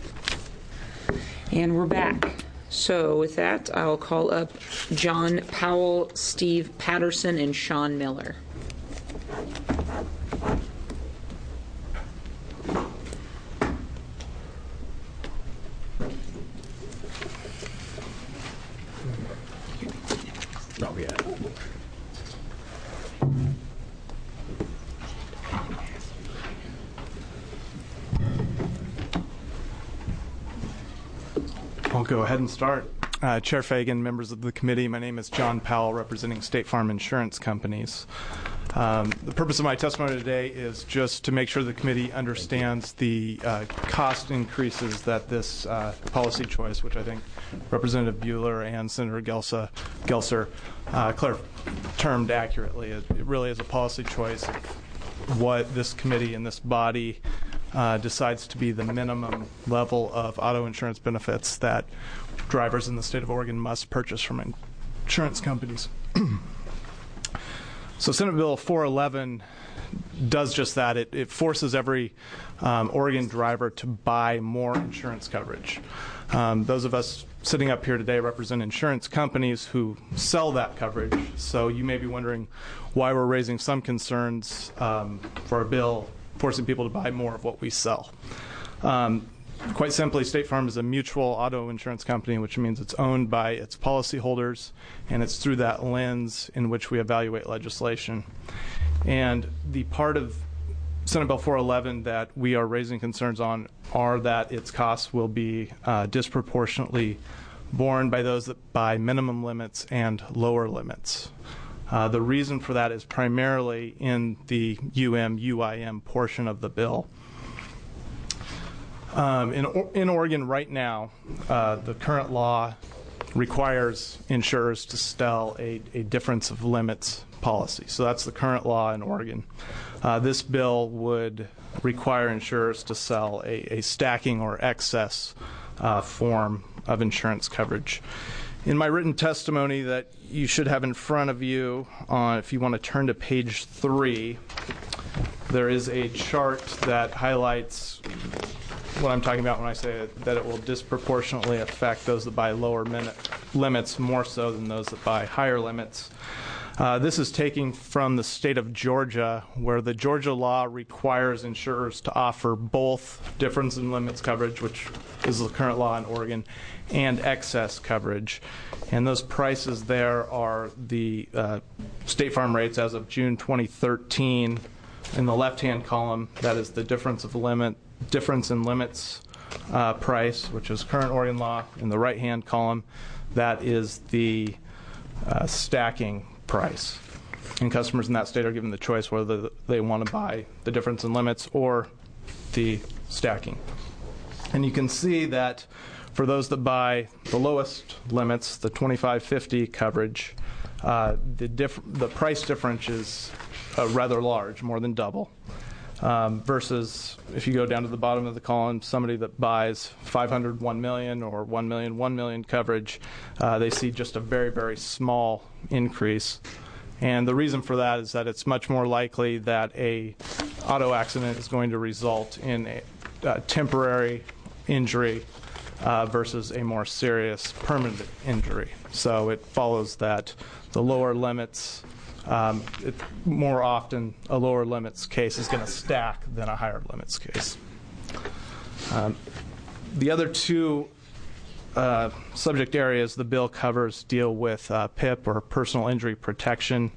And we're back. So with that, I'll call up John Powell, Steve Patterson, and Sean Miller. Oh, yeah. I'll go ahead and start. Chair Fagan, members of the committee, my name is John Powell, representing State Farm Insurance Companies. The purpose of my testimony today is just to make sure the committee understands the cost increases that this policy choice, which I think Representative Bueller and Senator Gelser termed accurately. It really is a policy choice of what this committee and this body decides to be the minimum level of auto insurance benefits that drivers in the state of Oregon must purchase from insurance companies. So Senate Bill 411 does just that. It forces every Oregon driver to buy more insurance coverage. Those of us sitting up here today represent insurance companies who sell that coverage. So you may be wondering why we're raising some concerns for a bill forcing people to buy more of what we sell. Quite simply, State Farm is a mutual auto insurance company, which means it's owned by its policyholders, and it's through that lens in which we evaluate legislation. And the part of Senate Bill 411 that we are raising concerns on are that its costs will be disproportionately borne by those that buy minimum limits and lower limits. The reason for that is primarily in the UM-UIM portion of the bill. In Oregon right now, the current law requires insurers to sell a difference of limits policy. So that's the current law in Oregon. This bill would require insurers to sell a stacking or excess form of insurance coverage. In my written testimony that you should have in front of you, if you want to turn to page 3, there is a chart that highlights what I'm talking about when I say that it will disproportionately affect those that buy lower limits more so than those that buy higher limits. This is taken from the state of Georgia, where the Georgia law requires insurers to offer both difference in limits coverage, which is the current law in Oregon, and excess coverage. And those prices there are the State Farm rates as of June 2013. In the left-hand column, that is the difference in limits price, which is current Oregon law. In the right-hand column, that is the stacking price. And customers in that state are given the choice whether they want to buy the difference in limits or the stacking. And you can see that for those that buy the lowest limits, the 2550 coverage, the price difference is rather large, more than double. Versus if you go down to the bottom of the column, somebody that buys 500 1 million or 1 million 1 million coverage, they see just a very, very small increase. And the reason for that is that it's much more likely that a auto accident is going to result in a temporary injury versus a more serious permanent injury. So it follows that the lower limits, more often a lower limits case is going to stack than a higher limits case. The other two subject areas the bill covers deal with PIP, or personal injury protection.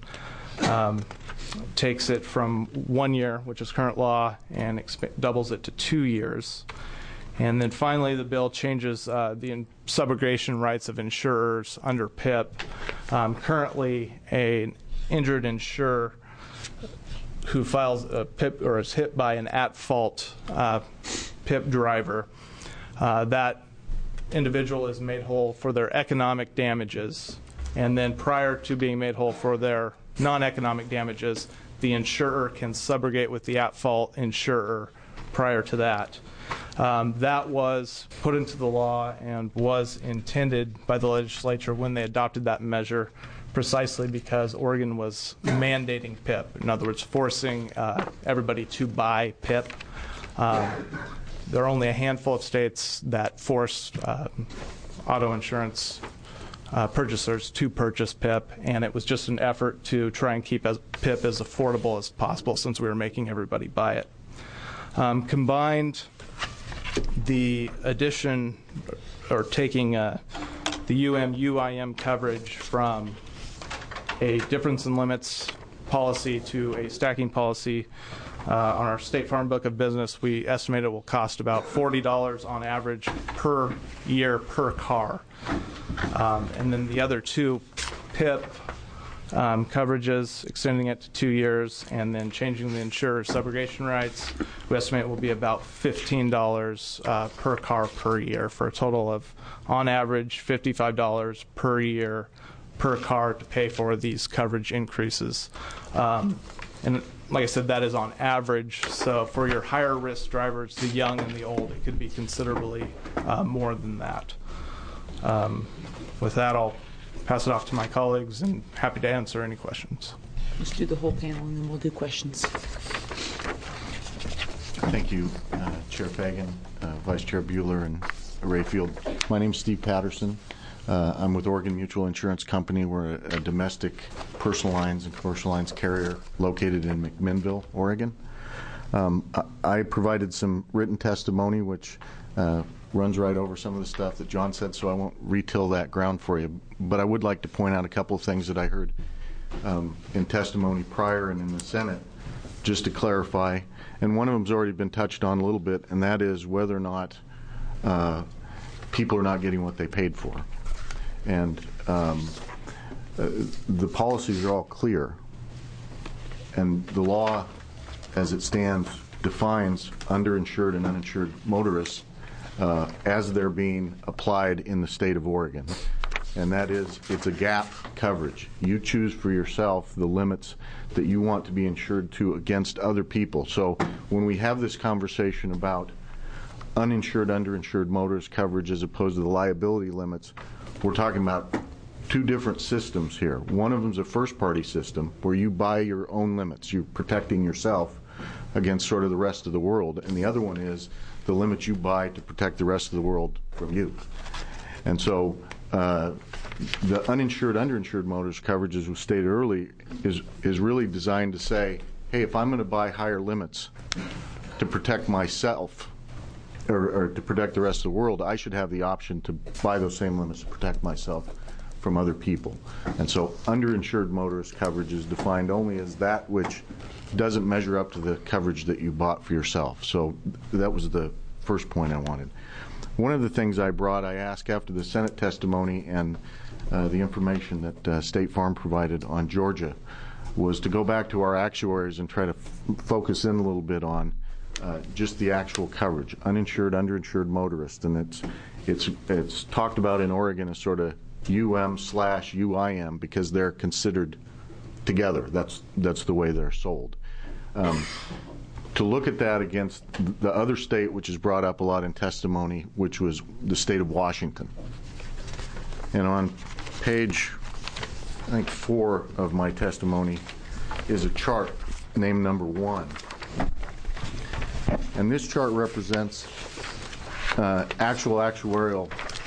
Takes it from 1 year, which is current law, and doubles it to 2 years. And then finally, the bill changes the subrogation rights of insurers under PIP. Currently, an injured insurer who files a PIP or is hit by an at-fault PIP driver, that individual is made whole for their economic damages, and then prior to being made whole for their non-economic damages, the insurer can subrogate with the at-fault insurer prior to that. That was put into the law and was intended by the legislature when they adopted that measure, precisely because Oregon was mandating PIP. In other words, forcing everybody to buy PIP. There are only a handful of states that forced auto insurance purchasers to purchase PIP, and it was just an effort to try and keep PIP as affordable as possible since we were making everybody buy it. Combined, the addition or taking the UM-UIM coverage from a difference in limits policy to a stacking policy on our State Farm book of business, we estimate it will cost about $40 on average per year per car. And then the other two PIP coverages, extending it to 2 years, and then changing the insurer's subrogation rights, we estimate will be about $15 per car per year, for a total of, on average, $55 per year per car to pay for these coverage increases. And like I said, that is on average. So for your higher risk drivers, the young and the old, it could be considerably more than that. With that, I'll pass it off to my colleagues and happy to answer any questions. Let's do the whole panel, and then we'll do questions. Thank you, Chair Fagan, Vice Chair Bueller, and Rayfield. My name is Steve Patterson. I'm with Oregon Mutual Insurance Company. We're a domestic personal lines and commercial lines carrier located in McMinnville, Oregon. I provided some written testimony which runs right over some of the stuff that John said, so I won't retill that ground for you. But I would like to point out a couple of things that I heard in testimony prior and in the Senate, just to clarify. And one of them's already been touched on a little bit, and that is whether or not people are not getting what they paid for. And the policies are all clear, and the law as it stands defines underinsured and uninsured motorists as they're being applied in the state of Oregon. And that is, it's a gap coverage. You choose for yourself the limits that you want to be insured to against other people. So when we have this conversation about uninsured, underinsured motorist coverage as opposed to the liability limits, we're talking about two different systems here. One of them is a first-party system where you buy your own limits. You're protecting yourself against sort of the rest of the world. And the other one is the limits you buy to protect the rest of the world from you. And so the uninsured, underinsured motorist coverage, as was stated early, is really designed to say, hey, if I'm going to buy higher limits to protect myself or to protect the rest of the world, I should have the option to buy those same limits to protect myself from other people. And so underinsured motorist coverage is defined only as that which doesn't measure up to the coverage that you bought for yourself. So that was the first point I wanted. One of the things I asked after the Senate testimony and the information that State Farm provided on Georgia was to go back to our actuaries and try to focus in a little bit on just the actual coverage, uninsured, underinsured motorist, and it's talked about in Oregon as sort of UM/UIM because they're considered together. That's the way they're sold. To look at that against the other state, which is brought up a lot in testimony, which was the state of Washington. And on page, I think, 4 of my testimony is a chart named number 1. And this chart represents actual actuarial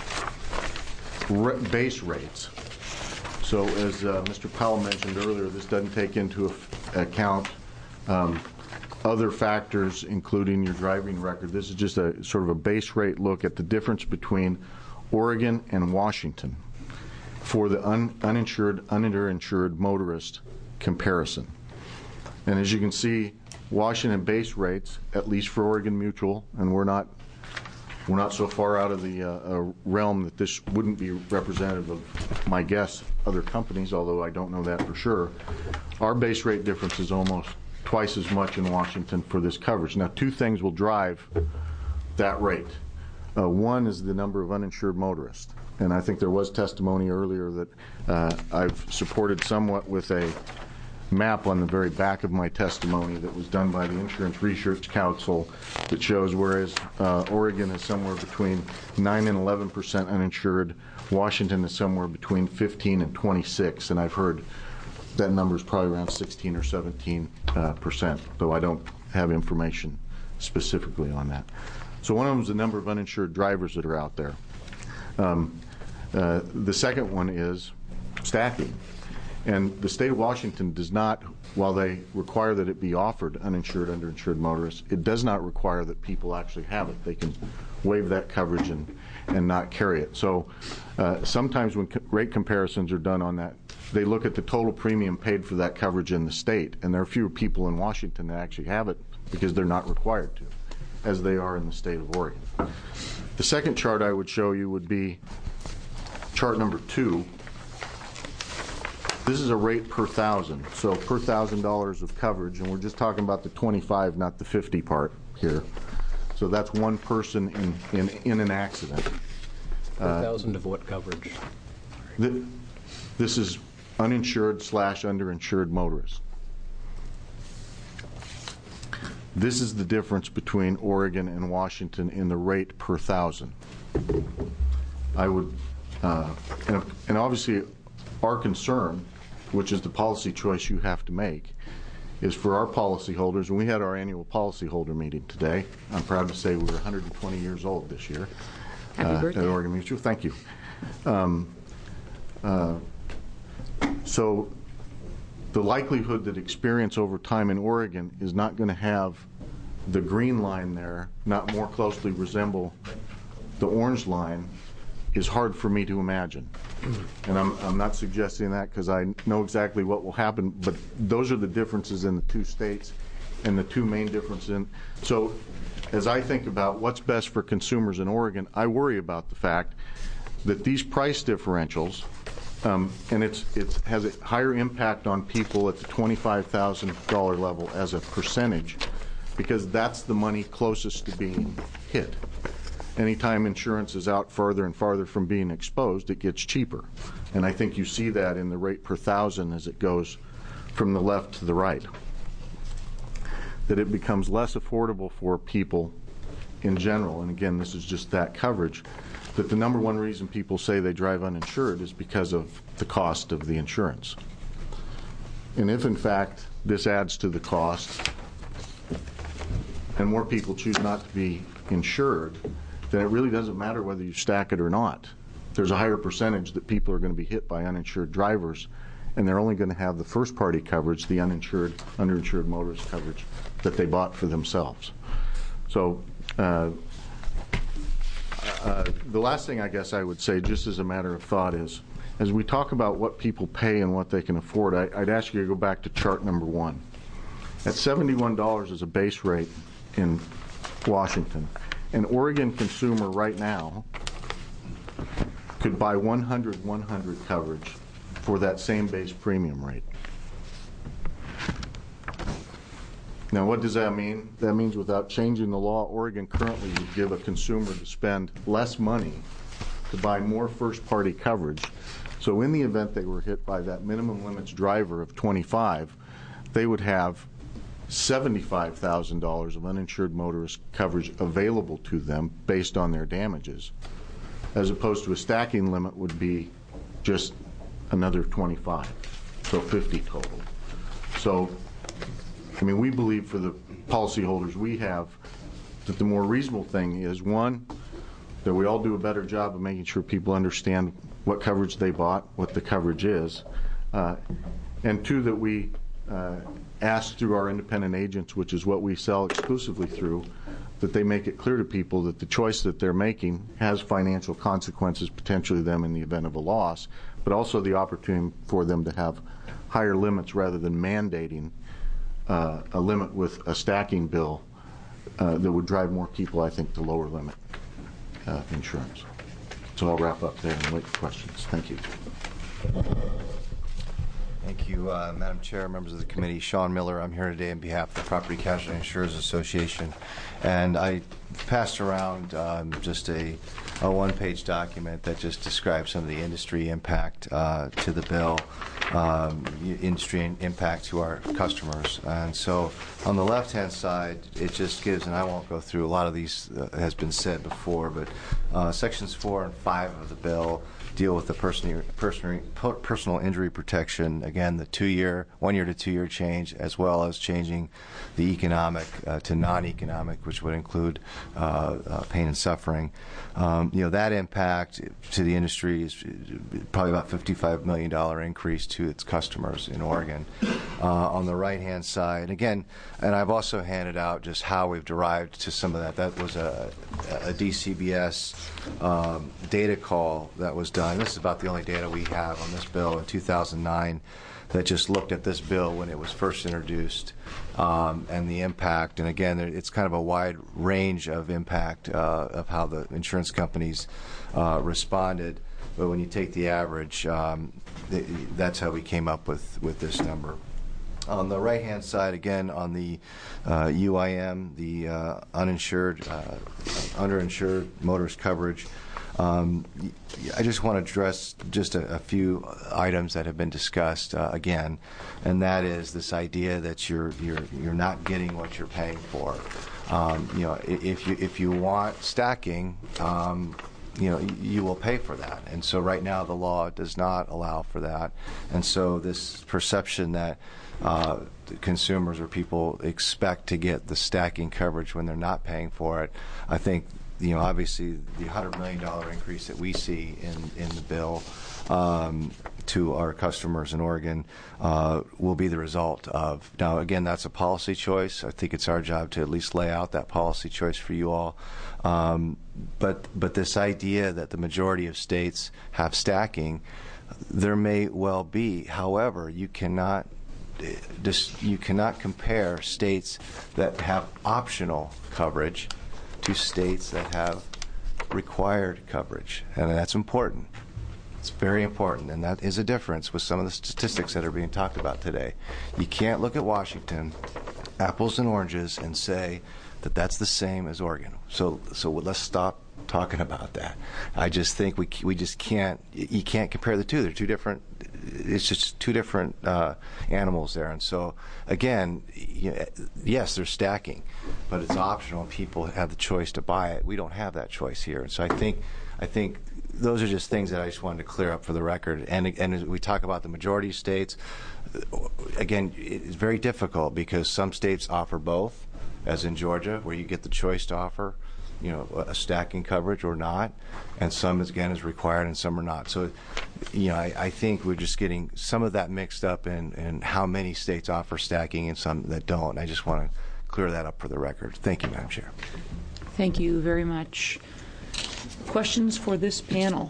base rates. So as Mr. Powell mentioned earlier, this doesn't take into account other factors, including your driving record. This is just a sort of a base rate look at the difference between Oregon and Washington for the uninsured, underinsured motorist comparison. And as you can see, Washington base rates, at least for Oregon Mutual, and we're not so far out of the realm that this wouldn't be representative of, my guess, other companies, although I don't know that for sure. Our base rate difference is almost twice as much in Washington for this coverage. Now, two things will drive that rate. One is the number of uninsured motorists. And I think there was testimony earlier that I've supported somewhat with a map on the very back of my testimony that was done by the Insurance Research Council that shows whereas Oregon is somewhere between 9 and 11% uninsured, Washington is somewhere between 15 and 26, and I've heard that number is probably around 16 or 17%, though I don't have information specifically on that. So one of them is the number of uninsured drivers that are out there. The second one is stacking. And the state of Washington does not, while they require that it be offered uninsured, underinsured motorists, it does not require that people actually have it. They can waive that coverage and not carry it. So sometimes when rate comparisons are done on that, they look at the total premium paid for that coverage in the state, and there are fewer people in Washington that actually have it because they're not required to, as they are in the state of Oregon. The second chart I would show you would be chart number 2. This is a rate per thousand, so per $1,000 of coverage, and we're just talking about the 25, not the 50 part here. So that's one person in an accident. 1,000 of what coverage? This is uninsured / underinsured motorists. This is the difference between Oregon and Washington in the rate per thousand. I would, and obviously our concern which is the policy choice you have to make, is for our policyholders, and we had our annual policyholder meeting today. I'm proud to say we're 120 years old this year. Happy birthday. At Oregon Mutual. Thank you. So the likelihood that experience over time in Oregon is not going to have the green line there not more closely resemble the orange line is hard for me to imagine. And I'm not suggesting that because I know exactly what will happen, but those are the differences in the two states and the two main differences. So as I think about what's best for consumers in Oregon, I worry about the fact that these price differentials, and it has a higher impact on people at the $25,000 level as a percentage, because that's the money closest to being hit. Anytime insurance is out farther and farther from being exposed, it gets cheaper. And I think you see that in the rate per thousand as it goes from the left to the right. That it becomes less affordable for people in general, and again, this is just that coverage, that the number one reason people say they drive uninsured is because of the cost of the insurance. And if, in fact, this adds to the cost and more people choose not to be insured, then it really doesn't matter whether you stack it or not. There's a higher percentage that people are going to be hit by uninsured drivers, and they're only going to have the first-party coverage, the uninsured, underinsured motorist coverage that they bought for themselves. So the last thing I guess I would say, just as a matter of thought, is as we talk about what people pay and what they can afford, I'd ask you to go back to chart number 1. At $71 as a base rate in Washington, an Oregon consumer right now could buy 100/100 coverage for that same base premium rate. Now, what does that mean? That means without changing the law, Oregon currently would give a consumer to spend less money to buy more first-party coverage. So in the event they were hit by that minimum limits driver of 25, they would have $75,000 of uninsured motorist coverage available to them based on their damages, as opposed to a stacking limit would be just another 25, so 50 total. So, I mean, we believe for the policyholders we have that the more reasonable thing is, one, that we all do a better job of making sure people understand what coverage they bought, what the coverage is, and two, that we ask through our independent agents, which is what we sell exclusively through, that they make it clear to people that the choice that they're making has financial consequences potentially to them in the event of a loss, but also the opportunity for them to have higher limits rather than mandating a limit with a stacking bill that would drive more people, I think, to lower limit insurance. So I'll wrap up there and wait for questions. Thank you. Thank you, Madam Chair, members of the committee. Sean Miller. I'm here today on behalf of the Property Casualty Insurers Association. And I passed around just a one-page document that just describes some of the industry impact to the bill, industry impact to our customers. And so on the left-hand side, it just gives, and I won't go through, a lot of these has been said before, but Sections 4 and 5 of the bill deal with the personal injury protection. Again, the 1 year to 2 year change, as well as changing the economic to non-economic, which would include pain and suffering. That impact to the industry is probably about $55 million increase to its customers in Oregon. On the right-hand side, again, and I've also handed out just how we've derived to some of that. That was a DCBS data call that was done. This is about the only data we have on this bill in 2009 that just looked at this bill when it was first introduced and the impact. And again, it's kind of a wide range of impact of how the insurance companies responded. But when you take the average, that's how we came up with this number. On the right-hand side, again, on the UIM, the underinsured motorist coverage, I just want to address just a few items that have been discussed again, and that is this idea that you're not getting what you're paying for. If you want stacking, you will pay for that. And so right now the law does not allow for that. And so this perception that consumers or people expect to get the stacking coverage when they're not paying for it, I think, obviously the $100 million increase that we see in the bill to our customers in Oregon will be the result of. Now, again, that's a policy choice. I think it's our job to at least lay out that policy choice for you all. But this idea that the majority of states have stacking, there may well be. However, you cannot compare states that have optional coverage to states that have required coverage, and that's important. It's very important, and that is a difference with some of the statistics that are being talked about today. You can't look at Washington, apples and oranges, and say that that's the same as Oregon. So let's stop talking about that. I just think we just can't. You can't compare the two. They're two different. It's just two different animals there. And so again, yes, they're stacking, but it's optional. People have the choice to buy it. We don't have that choice here. And so I think those are just things that I just wanted to clear up for the record. And as we talk about the majority of states, again, it's very difficult because some states offer both, as in Georgia, where you get the choice to offer a stacking coverage or not, and some again is required and some are not. So I think we're just getting some of that mixed up in how many states offer stacking and some that don't. I just want to clear that up for the record. Thank you, Madam Chair. Thank you very much. Questions for this panel?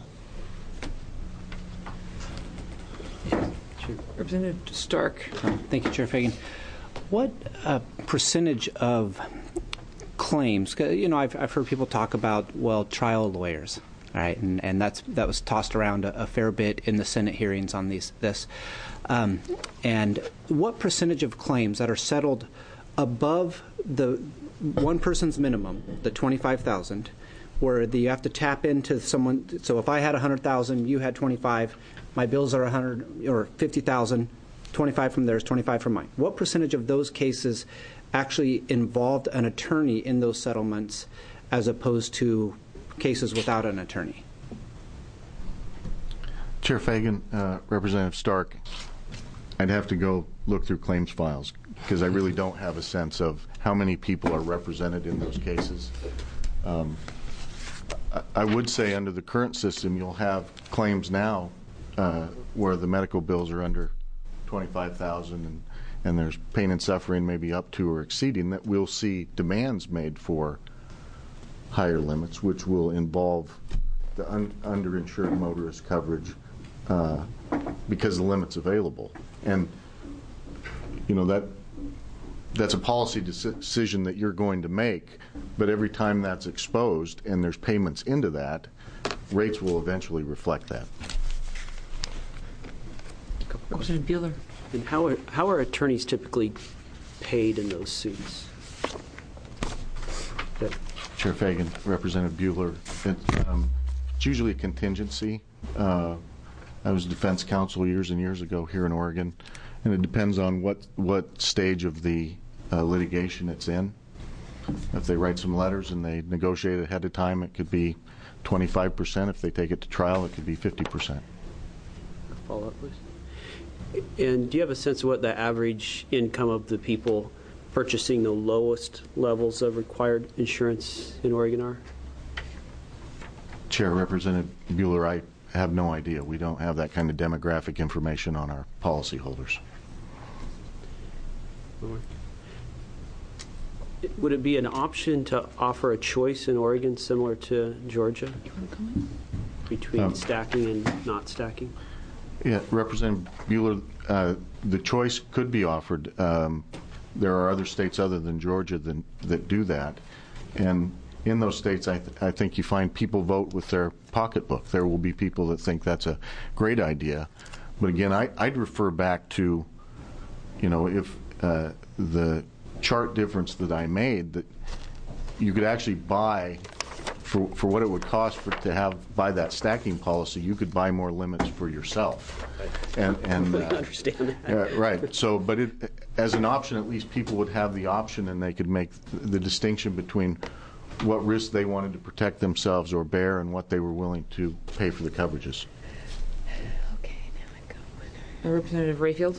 Representative Stark. Thank you, Chair Fagan. What percentage of claims, I've heard people talk about, trial lawyers, all right, and that was tossed around a fair bit in the Senate hearings on this. And what percentage of claims that are settled above the one person's minimum, the $25,000, where you have to tap into someone? So if I had $100,000, you had $25,000, my bills are $100,000 or $50,000, $25,000 from theirs, $25,000 from mine. What percentage of those cases actually involved an attorney in those settlements as opposed to cases without an attorney? Chair Fagan, Representative Stark, I'd have to go look through claims files because I really don't have a sense of how many people are represented in those cases. I would say under the current system you'll have claims now where the medical bills are under $25,000 and there's pain and suffering maybe up to or exceeding that. We'll see demands made for higher limits, which will involve the underinsured motorist coverage because the limit's available. And that's a policy decision that you're going to make, but every time that's exposed and there's payments into that, rates will eventually reflect that. Representative Buehler. And how are attorneys typically paid in those suits? Chair Fagan, Representative Buehler, it's usually a contingency. I was defense counsel years and years ago here in Oregon, and it depends on what stage of the litigation it's in. If they write some letters and they negotiate ahead of time, it could be 25%. If they take it to trial, it could be 50%. Follow up, please. And do you have a sense of what the average income of the people purchasing the lowest levels of required insurance in Oregon are? Chair, Representative Buehler, I have no idea. We don't have that kind of demographic information on our policyholders. Would it be an option to offer a choice in Oregon similar to Georgia between stacking and not stacking? Yeah, Representative Buehler, the choice could be offered. There are other states other than Georgia that do that. And in those states, I think you find people vote with their pocketbook. There will be people that think that's a great idea. But again, I'd refer back to, if the chart difference that I made, that you could actually buy, for what it would cost to buy that stacking policy, you could buy more limits for yourself. And I understand that. Right. So, but as an option, at least people would have the option, and they could make the distinction between what risks they wanted to protect themselves or bear and what they were willing to pay for the coverages. Okay, now I'm going. Representative Rayfield?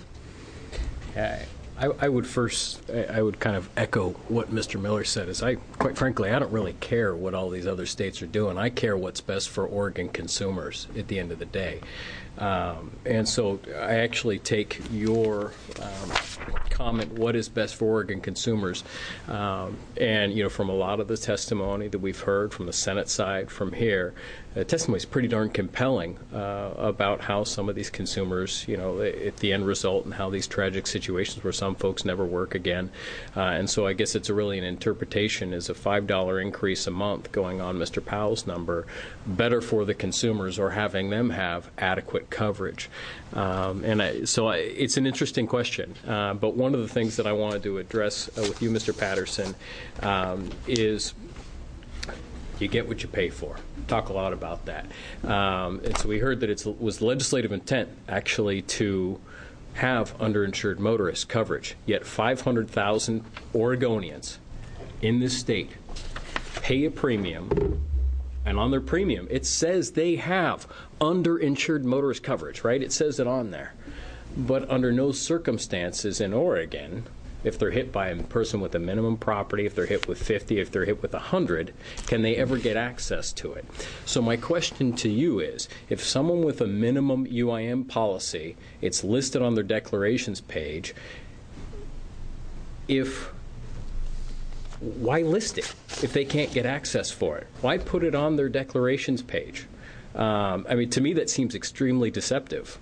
I would kind of echo what Mr. Miller said. Is quite frankly, I don't really care what all these other states are doing. I care what's best for Oregon consumers at the end of the day. And so I actually take your comment, what is best for Oregon consumers, and from a lot of the testimony that we've heard from the Senate side, from here, the testimony is pretty darn compelling about how some of these consumers, at the end result, and how these tragic situations where some folks never work again. And so I guess it's really an interpretation, is a $5 increase a month going on Mr. Powell's number better for the consumers, or having them have adequate coverage? So it's an interesting question. But one of the things that I wanted to address with you, Mr. Patterson, is you get what you pay for. Talk a lot about that. And so we heard that it was legislative intent, actually, to have underinsured motorist coverage, yet 500,000 Oregonians in this state pay a premium, and on their premium it says they have underinsured motorist coverage, right? It says it on there. But under no circumstances in Oregon, if they're hit by a person with a minimum property, if they're hit with 50, if they're hit with 100, can they ever get access to it? So my question to you is, if someone with a minimum UIM policy, it's listed on their declarations page, why list it if they can't get access for it? Why put it on their declarations page? To me, that seems extremely deceptive.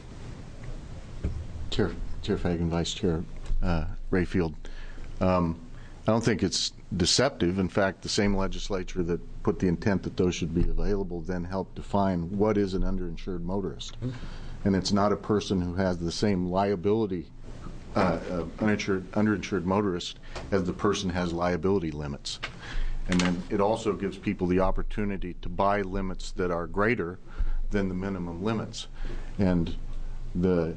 Chair Fagan, Vice Chair Rayfield, I don't think it's deceptive. In fact, the same legislature that put the intent that those should be available then helped define what is an underinsured motorist. And it's not a person who has the same liability, underinsured motorist, as the person has liability limits. And then it also gives people the opportunity to buy limits that are greater than the minimum limits. And the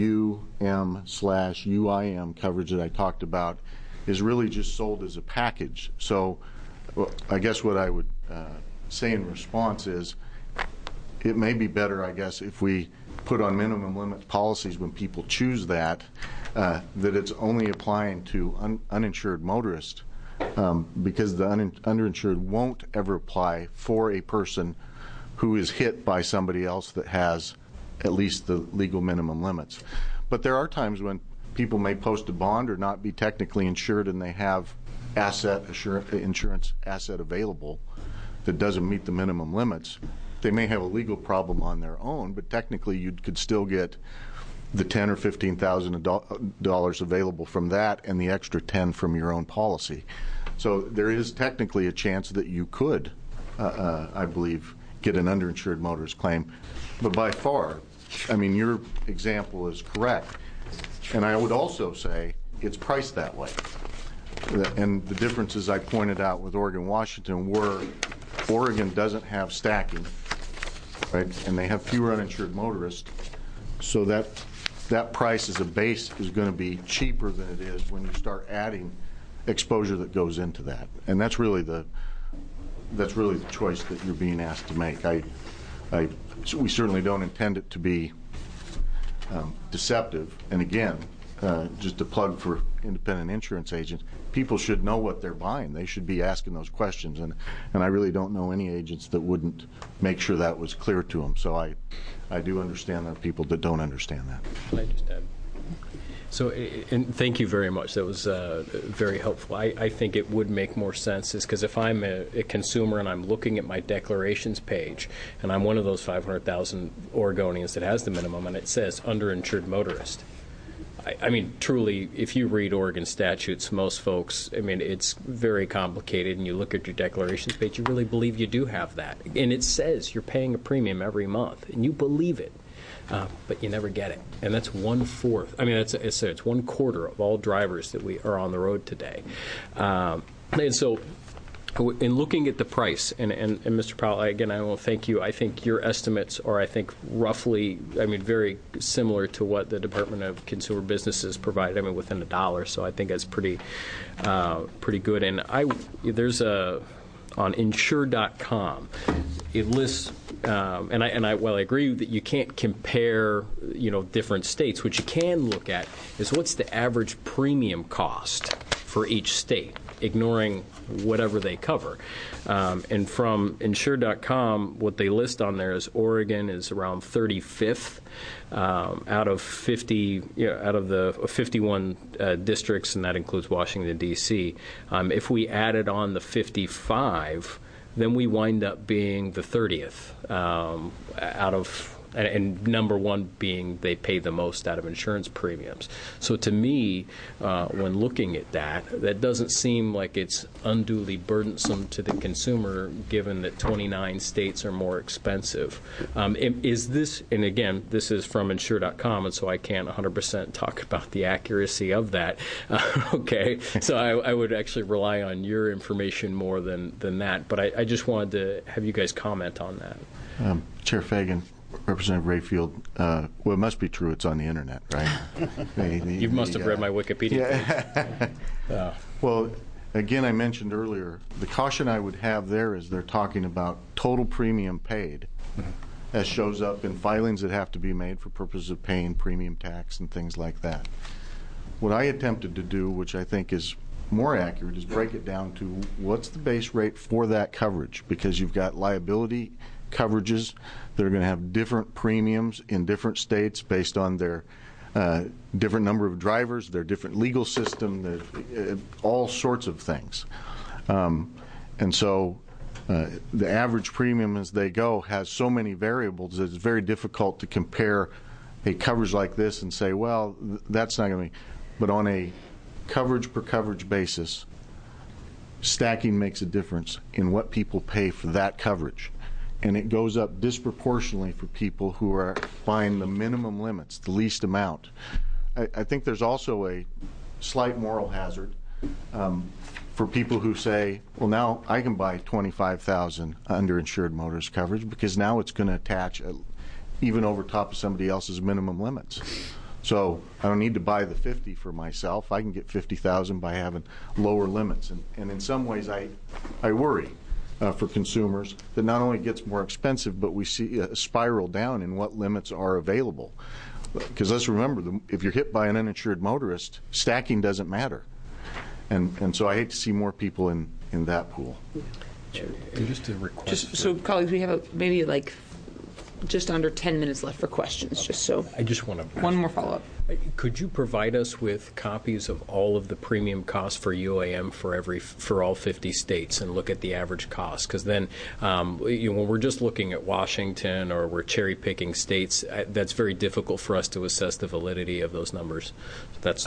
UM/UIM coverage that I talked about is really just sold as a package. So I guess what I would say in response is, it may be better, I guess, if we put on minimum limit policies when people choose that it's only applying to uninsured motorists, because the underinsured won't ever apply for a person who is hit by somebody else that has at least the legal minimum limits. But there are times when people may post a bond or not be technically insured, and they have insurance asset available that doesn't meet the minimum limits. They may have a legal problem on their own, but technically you could still get the $10,000 or $15,000 available from that, and the extra 10 from your own policy. So there is technically a chance that you could, I believe, get an underinsured motorist claim. But by far, your example is correct. And I would also say it's priced that way. And the differences I pointed out with Oregon, Washington, were Oregon doesn't have stacking, right? And they have fewer uninsured motorists. So that price as a base is going to be cheaper than it is when you start adding exposure that goes into that. And that's really the choice that you're being asked to make. We certainly don't intend it to be deceptive. And again, just a plug for independent insurance agents, people should know what they're buying. They should be asking those questions. And I really don't know any agents that wouldn't make sure that was clear to them. So I do understand there are people that don't understand that. I just add. So, and thank you very much. That was very helpful. I think it would make more sense, is because if I'm a consumer and I'm looking at my declarations page, and I'm one of those 500,000 Oregonians that has the minimum, and it says underinsured motorist. Truly, if you read Oregon statutes, most folks, it's very complicated, and you look at your declarations page, you really believe you do have that. And it says you're paying a premium every month, and you believe it. But you never get it, and that's 1/4. It's 1/4 of all drivers that we are on the road today. And so, in looking at the price, and Mr. Powell, again, I want to thank you. I think your estimates are, roughly, very similar to what the Department of Consumer Businesses provided. Within $1. So I think that's pretty good. And there's a on insure.com, it lists, and I while I agree that you can't compare, different states, what you can look at is what's the average premium cost for each state, ignoring whatever they cover. And from insure.com, what they list on there is Oregon is around 35th out of 50, out of the 51 districts, and that includes Washington, D.C. If we added on the 55, then we wind up being the 30th out of, and number one being they pay the most out of insurance premiums. So to me, when looking at that doesn't seem like it's unduly burdensome to the consumer, given that 29 states are more expensive. Is this, and again, this is from insure.com, and so I can't 100% talk about the accuracy of that. Okay, so I would actually rely on your information more than that, but I just wanted to have you guys comment on that. Chair Fagan, Representative Rayfield, well, it must be true. It's on the internet, right? You must have read my Wikipedia page. Well, again, I mentioned earlier, the caution I would have there is they're talking about total premium paid, as shows up in filings that have to be made for purposes of paying premium tax and things like that. What I attempted to do, which I think is more accurate, is break it down to what's the base rate for that coverage, because you've got liability coverages that are going to have different premiums in different states based on their different number of drivers, their different legal system, all sorts of things. And so the average premium as they go has so many variables that it's very difficult to compare a coverage like this and say, well, that's not going to be. But on a coverage per coverage basis, stacking makes a difference in what people pay for that coverage. And it goes up disproportionately for people who are buying the minimum limits, the least amount. I think there's also a slight moral hazard for people who say, well, now I can buy $25,000 underinsured motorist coverage because now it's going to attach even over top of somebody else's minimum limits. So I don't need to buy the 50 for myself. I can get 50,000 by having lower limits. And in some ways, I worry for consumers that not only gets more expensive, but we see a spiral down in what limits are available. Because let's remember, if you're hit by an uninsured motorist, stacking doesn't matter. And so I hate to see more people in that pool. And just a request. So, colleagues, we have maybe like just under 10 minutes left for questions. Just so. I just want to. One more follow-up. Could you provide us with copies of all of the premium costs for UAM for all 50 states and look at the average cost? Because then, when we're just looking at Washington or we're cherry picking states, that's very difficult for us to assess the validity of those numbers. That's.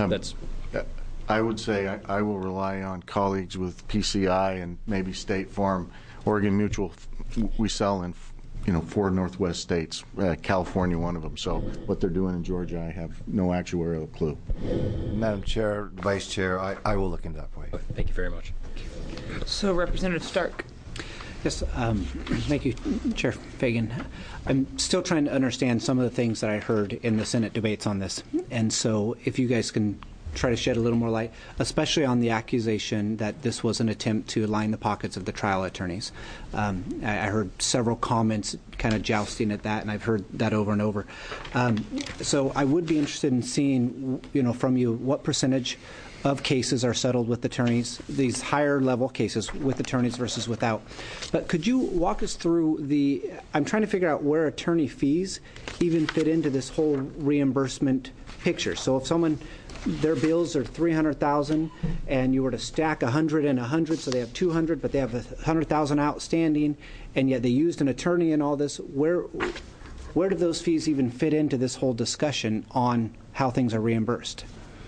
I would say I will rely on colleagues with PCI and maybe State Farm, Oregon Mutual. We sell in 4 Northwest states, California one of them. So what they're doing in Georgia, I have no actuarial clue. Madam Chair, Vice Chair, I will look into that for you. Thank you very much. So Representative Stark. Yes, thank you, Chair Fagan. I'm still trying to understand some of the things that I heard in the Senate debates on this. And so if you guys can try to shed a little more light, especially on the accusation that this was an attempt to line the pockets of the trial attorneys. I heard several comments kind of jousting at that, and I've heard that over and over. So I would be interested in seeing, from you, what percentage of cases are settled with attorneys, these higher level cases with attorneys versus without. But could you walk us through I'm trying to figure out where attorney fees even fit into this whole reimbursement picture. So if their bills are $300,000, and you were to stack 100 and 100, so they have 200, but they have 100,000 outstanding, and yet they used an attorney and all this. Where do those fees even fit into this whole discussion on how things are reimbursed?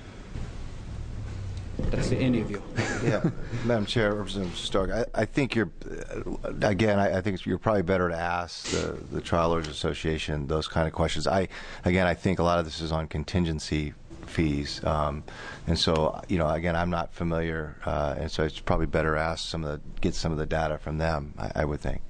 That's to any of you. Yeah, Madam Chair, Representative Stark, I think you're probably better to ask the Trial Lawyers Association those kind of questions. I think a lot of this is on contingency fees, and so again, I'm not familiar, and so it's probably better ask get some of the data from them. I would think.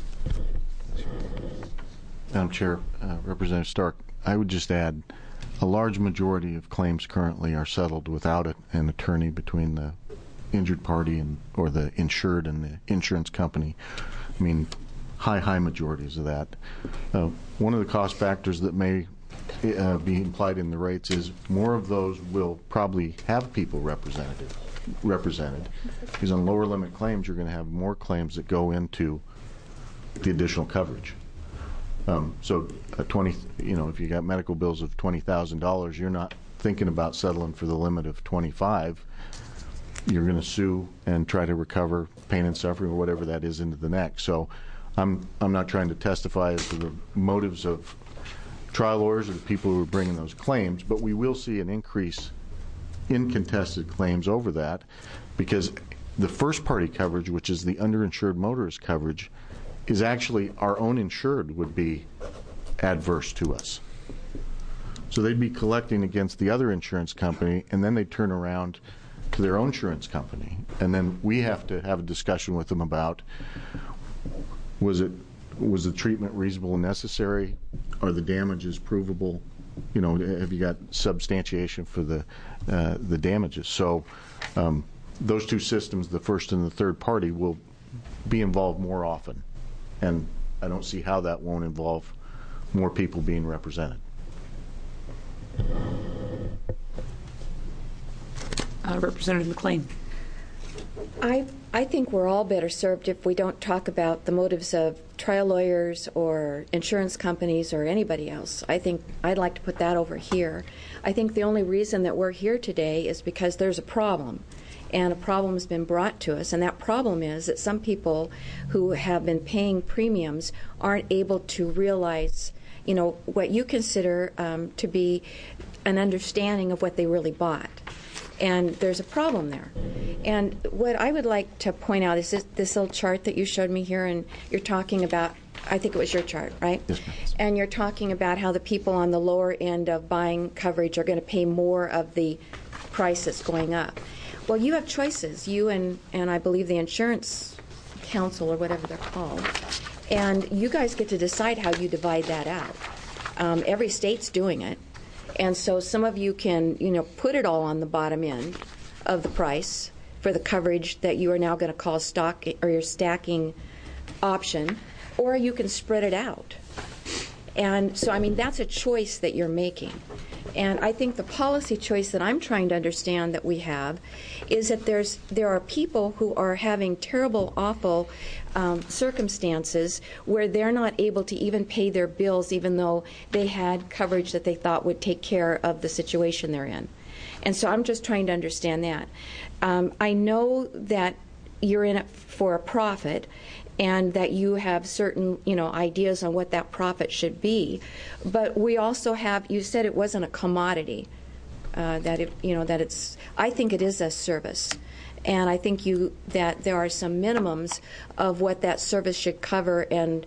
Madam Chair, Representative Stark, I would just add, a large majority of claims currently are settled without an attorney between the injured party or the insured and the insurance company. I mean, high majorities of that. One of the cost factors that may be implied in the rates is more of those will probably have people represented, because on lower limit claims you're going to have more claims that go into the additional coverage. So if you got medical bills of $20,000, you're not thinking about settling for the limit of 25. You're going to sue and try to recover pain and suffering or whatever that is into the next. So I'm not trying to testify as to the motives of trial lawyers or the people who are bringing those claims, but we will see an increase in contested claims over that, because the first party coverage, which is the underinsured motorist coverage, is actually our own insured would be adverse to us. So they'd be collecting against the other insurance company, and then they turn around to their own insurance company, and then we have to have a discussion with them about was the treatment reasonable and necessary? Are the damages provable? Have you got substantiation for the damages? So those two systems, the first and the third party, will be involved more often, and I don't see how that won't involve more people being represented. Representative McLean. I think we're all better served if we don't talk about the motives of trial lawyers or insurance companies or anybody else. I think I'd like to put that over here. I think the only reason that we're here today is because there's a problem, and a problem has been brought to us, and that problem is that some people who have been paying premiums aren't able to realize, what you consider to be an understanding of what they really bought. And there's a problem there. And what I would like to point out is this little chart that you showed me here, and you're talking about, I think it was your chart, right? Yes, ma'am. And you're talking about how the people on the lower end of buying coverage are going to pay more of the price that's going up. Well, you have choices, you and I believe the insurance council or whatever they're called, and you guys get to decide how you divide that out. Every state's doing it. And so some of you can, put it all on the bottom end of the price for the coverage that you are now going to call stock or your stacking option, or you can spread it out. And so, that's a choice that you're making. And I think the policy choice that I'm trying to understand that we have is that there are people who are having terrible, awful circumstances where they're not able to even pay their bills, even though they had coverage that they thought would take care of the situation they're in. And so I'm just trying to understand that. I know that you're in it for a profit, and that you have certain, ideas on what that profit should be. But we also have, you said it wasn't a commodity, that it's, I think it is a service. And I think that there are some minimums of what that service should cover, and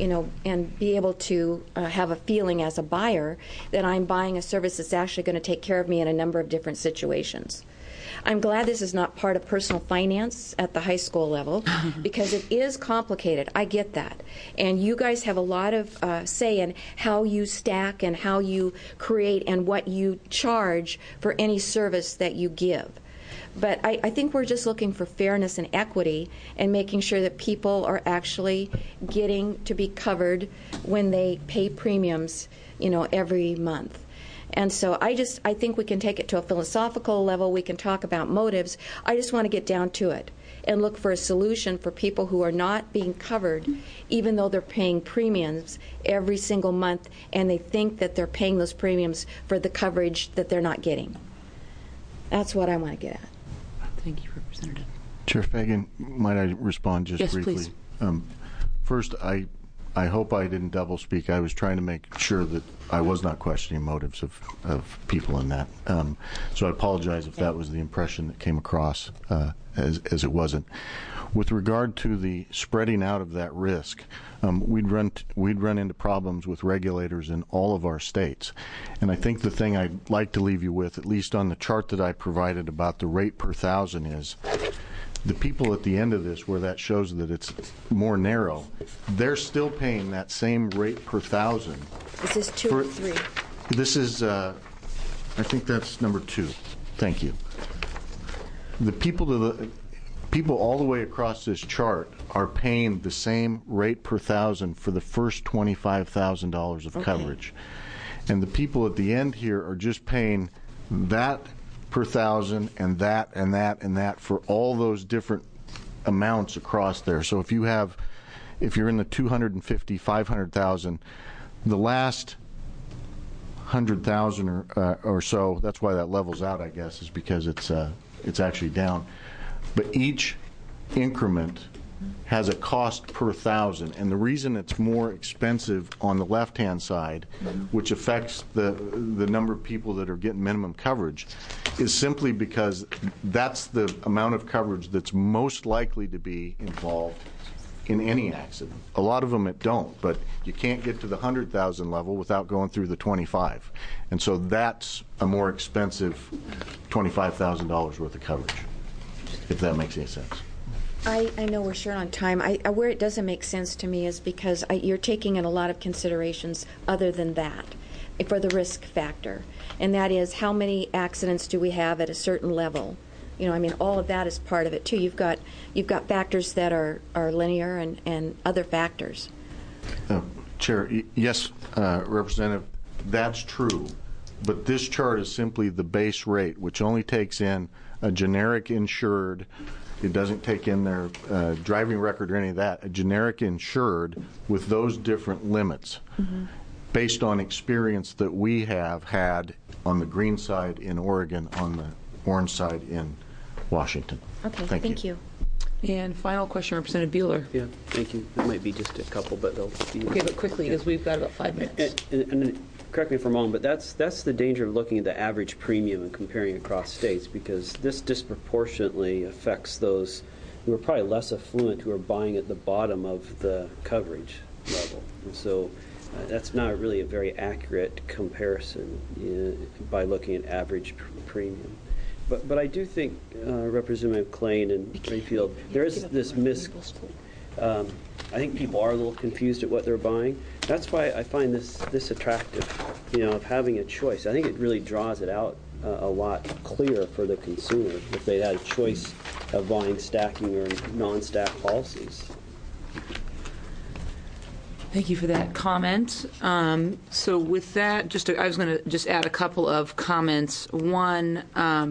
be able to have a feeling as a buyer that I'm buying a service that's actually going to take care of me in a number of different situations. I'm glad this is not part of personal finance at the high school level, because it is complicated. I get that. And you guys have a lot of say in how you stack and how you create and what you charge for any service that you give. But I think we're just looking for fairness and equity and making sure that people are actually getting to be covered when they pay premiums, every month. And so I think we can take it to a philosophical level. We can talk about motives. I just want to get down to it and look for a solution for people who are not being covered, even though they're paying premiums every single month, and they think that they're paying those premiums for the coverage that they're not getting. That's what I want to get at. Thank you, Representative. Chair Fagan, might I respond just briefly? Yes, please. First, I hope I didn't double speak. I was trying to make sure that I was not questioning motives of people in that. So I apologize if that was the impression that came across as it wasn't. With regard to the spreading out of that risk, we'd run into problems with regulators in all of our states. And I think the thing I'd like to leave you with, at least on the chart that I provided about the rate per thousand, is the people at the end of this, where that shows that it's more narrow, they're still paying that same rate per thousand. Is this 2 or 3? This is, I think that's number 2. Thank you. the people all the way across this chart are paying the same rate per thousand for the first $25,000 of coverage. And the people at the end here are just paying that per thousand and that and that and that for all those different amounts across there. So if you're in the 250, 500,000, the last 100,000 or so, that's why that levels out, I guess, is because it's actually down. But each increment has a cost per thousand, and the reason it's more expensive on the left-hand side, which affects the number of people that are getting minimum coverage, is simply because that's the amount of coverage that's most likely to be involved in any accident. A lot of them it don't, but you can't get to the 100,000 level without going through the 25, and so that's a more expensive $25,000 worth of coverage, if that makes any sense. I know we're short on time. Where it doesn't make sense to me is because you're taking in a lot of considerations other than that for the risk factor, and that is how many accidents do we have at a certain level. All of that is part of it too. You've got factors that are linear and other factors. Chair, yes, Representative, that's true. But this chart is simply the base rate, which only takes in a generic insured. It doesn't take in their driving record or any of that. A generic insured with those different limits, based on experience that we have had on the green side in Oregon, on the orange side in Washington. Okay, thank you. And final question, Representative Bueller. Yeah, thank you. It might be just a couple, but they'll be... Okay, but quickly, because we've got about 5 minutes. And correct me if I'm wrong, but that's the danger of looking at the average premium and comparing across states, because this disproportionately affects those who are probably less affluent, who are buying at the bottom of the coverage level. And so that's not really a very accurate comparison by looking at average premium. But I do think, Representative McClain and Rayfield, there is this I think people are a little confused at what they're buying. That's why I find this attractive, of having a choice. I think it really draws it out a lot clearer for the consumer if they had a choice of buying stacking or non-stack policies. Thank you for that comment. So with that, I was going to just add a couple of comments. One,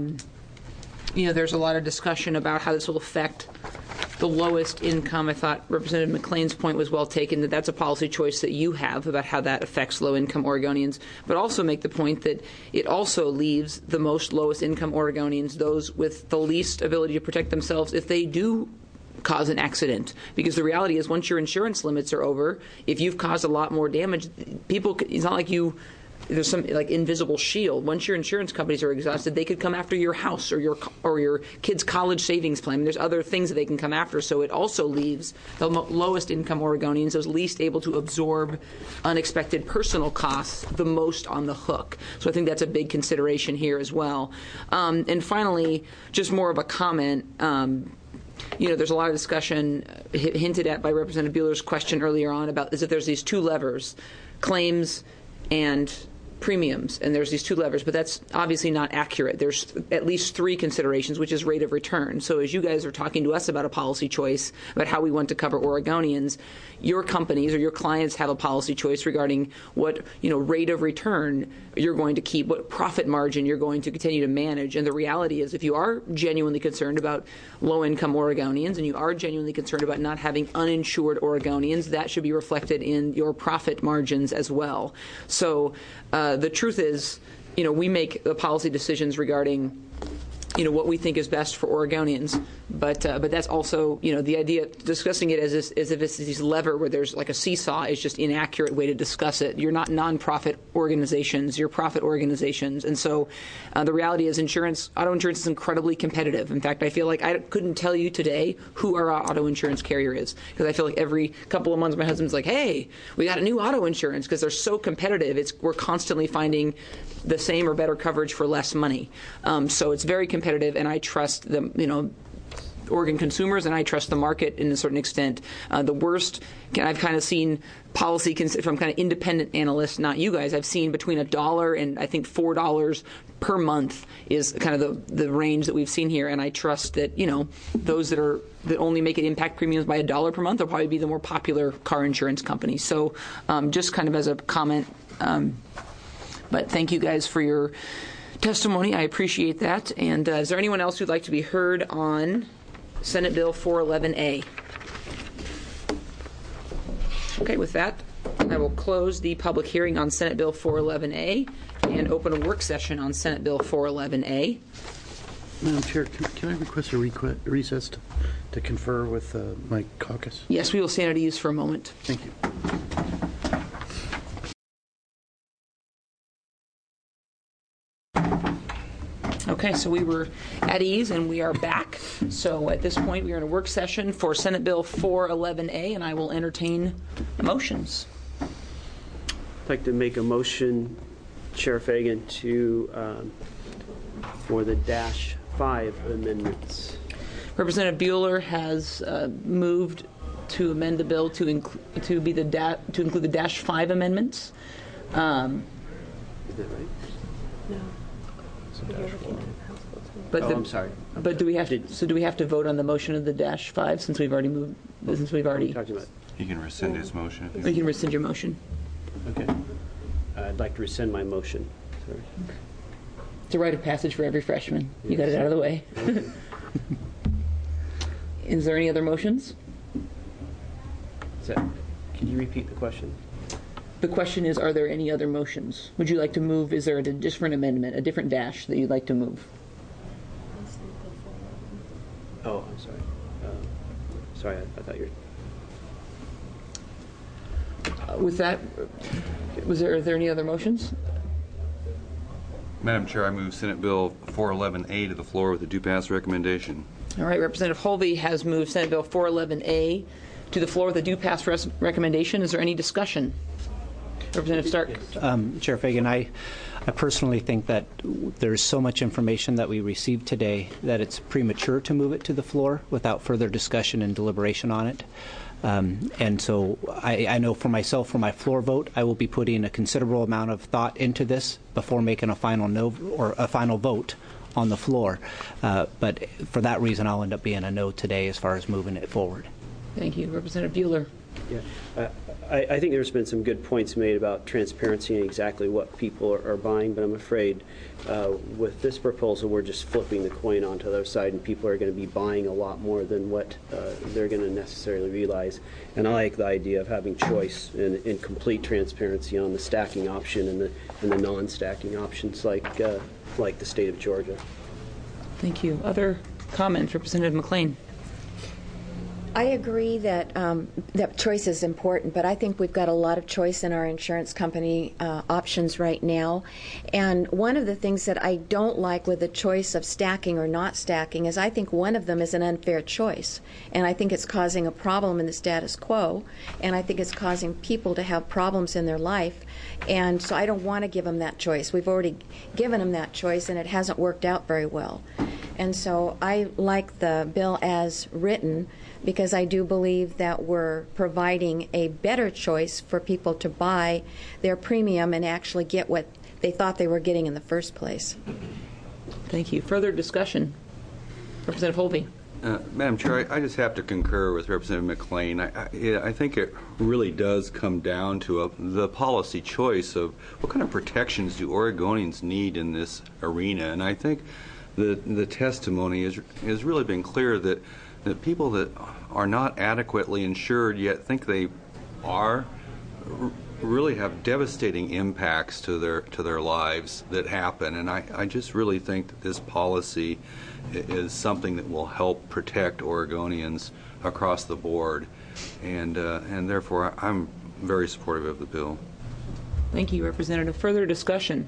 there's a lot of discussion about how this will affect the lowest income. I thought Representative McClain's point was well taken, that that's a policy choice that you have about how that affects low-income Oregonians, but also make the point that it also leaves the most lowest-income Oregonians, those with the least ability to protect themselves, if they do cause an accident. Because the reality is, once your insurance limits are over, if you've caused a lot more damage, it's not like there's some like invisible shield. Once your insurance companies are exhausted, they could come after your house or your kid's college savings plan. I mean, there's other things that they can come after. So it also leaves the lowest income Oregonians, those least able to absorb unexpected personal costs, the most on the hook. So I think that's a big consideration here as well. And finally, just more of a comment. There's a lot of discussion hinted at by Representative Bueller's question earlier on about is that there's these two levers, claims and premiums, and there's these two levers, but that's obviously not accurate. There's at least three considerations, which is rate of return. So as you guys are talking to us about a policy choice, about how we want to cover Oregonians, your companies or your clients have a policy choice regarding what rate of return you're going to keep, what profit margin you're going to continue to manage. And the reality is, if you are genuinely concerned about low-income Oregonians and you are genuinely concerned about not having uninsured Oregonians, that should be reflected in your profit margins as well. So the truth is, we make the policy decisions regarding what we think is best for Oregonians, but that's also, the idea of discussing it as if it's this lever where there's like a seesaw is just inaccurate way to discuss it. You're not nonprofit organizations, you're profit organizations. And so the reality is auto insurance is incredibly competitive. In fact, I feel like I couldn't tell you today who our auto insurance carrier is, because I feel like every couple of months my husband's like, hey, we got a new auto insurance, because they're so competitive. We're constantly finding the same or better coverage for less money. So it's very competitive, and I trust them, Oregon consumers, and I trust the market in a certain extent. The worst, I've kind of seen policy from kind of independent analysts, not you guys. I've seen between $1 and I think $4 per month is kind of the range that we've seen here, and I trust that those that only make it impact premiums by $1 per month will probably be the more popular car insurance companies. So just kind of as a comment, but thank you guys for your testimony. I appreciate that. And is there anyone else who'd like to be heard on Senate Bill 411A? Okay, with that, I will close the public hearing on Senate Bill 411A and open a work session on Senate Bill 411A. Madam Chair, can I request a recess to confer with my caucus? Yes, we will stand at ease for a moment. Thank you. Okay, so we were at ease and we are back. So at this point, we are in a work session for Senate Bill 411A, and I will entertain motions. I'd like to make a motion, Chair Fagan, for the -5 amendments. Representative Bueller has moved to amend the bill to include the -5 amendments. Is that right? No. I'm sorry. But do we have to vote on the motion of the -5 since we've already moved? Since we've already talking about. He can rescind his motion. You can rescind your motion. Okay. I'd like to rescind my motion. Sorry. It's a rite of passage for every freshman. You got it out of the way. Is there any other motions? Can you repeat the question? The question is, are there any other motions? Would you like to move? Is there a different amendment, a different dash that you'd like to move? Oh, I'm sorry. Sorry, I thought you were... With that, are there any other motions? Madam Chair, I move Senate Bill 411A to the floor with a do-pass recommendation. All right, Representative Holvey has moved Senate Bill 411A to the floor with a do-pass recommendation. Is there any discussion? Representative Stark. Chair Fagan, I personally think that there's so much information that we received today that it's premature to move it to the floor without further discussion and deliberation on it. And so I know for myself, for my floor vote, I will be putting a considerable amount of thought into this before making a final no or a final vote on the floor. But for that reason, I'll end up being a no today as far as moving it forward. Thank you. Representative Bueller. Yeah. I think there's been some good points made about transparency and exactly what people are buying, but I'm afraid with this proposal, we're just flipping the coin onto the other side, and people are going to be buying a lot more than what they're going to necessarily realize. And I like the idea of having choice and complete transparency on the stacking option and the non-stacking options, like the state of Georgia. Thank you. Other comments, Representative McLean? I agree that that choice is important, but I think we've got a lot of choice in our insurance company options right now. And one of the things that I don't like with the choice of stacking or not stacking is I think one of them is an unfair choice. And I think it's causing a problem in the status quo, and I think it's causing people to have problems in their life. And so I don't want to give them that choice. We've already given them that choice, and it hasn't worked out very well. And so I like the bill as written, because I do believe that we're providing a better choice for people to buy their premium and actually get what they thought they were getting in the first place. Thank you. Further discussion? Representative Holvey. Madam Chair, I just have to concur with Representative McLean. I think it really does come down to the policy choice of what kind of protections do Oregonians need in this arena. And I think the testimony has really been clear that people that are not adequately insured yet think they are really have devastating impacts to their lives that happen. And I just really think that this policy is something that will help protect Oregonians across the board. And therefore, I'm very supportive of the bill. Thank you, Representative. Further discussion?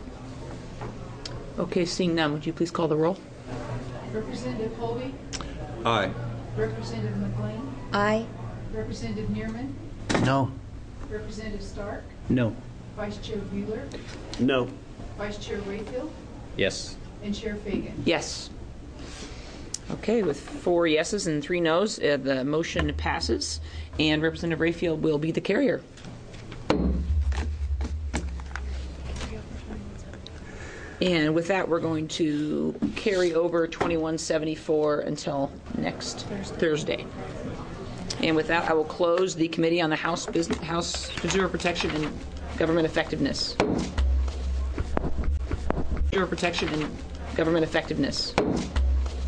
Okay, seeing none, would you please call the roll? Representative Holvey? Aye. Representative McLean? Aye. Representative Neerman? No. Representative Stark? No. Vice Chair Bueller? No. Vice Chair Rayfield? Yes. And Chair Fagan? Yes. Okay, with 4 yeses and 3 noes, the motion passes, and Representative Rayfield will be the carrier. And with that, we're going to carry over 2174 until next Thursday. And with that, I will close the Committee on the House Consumer Protection and Government Effectiveness. Consumer Protection and Government Effectiveness.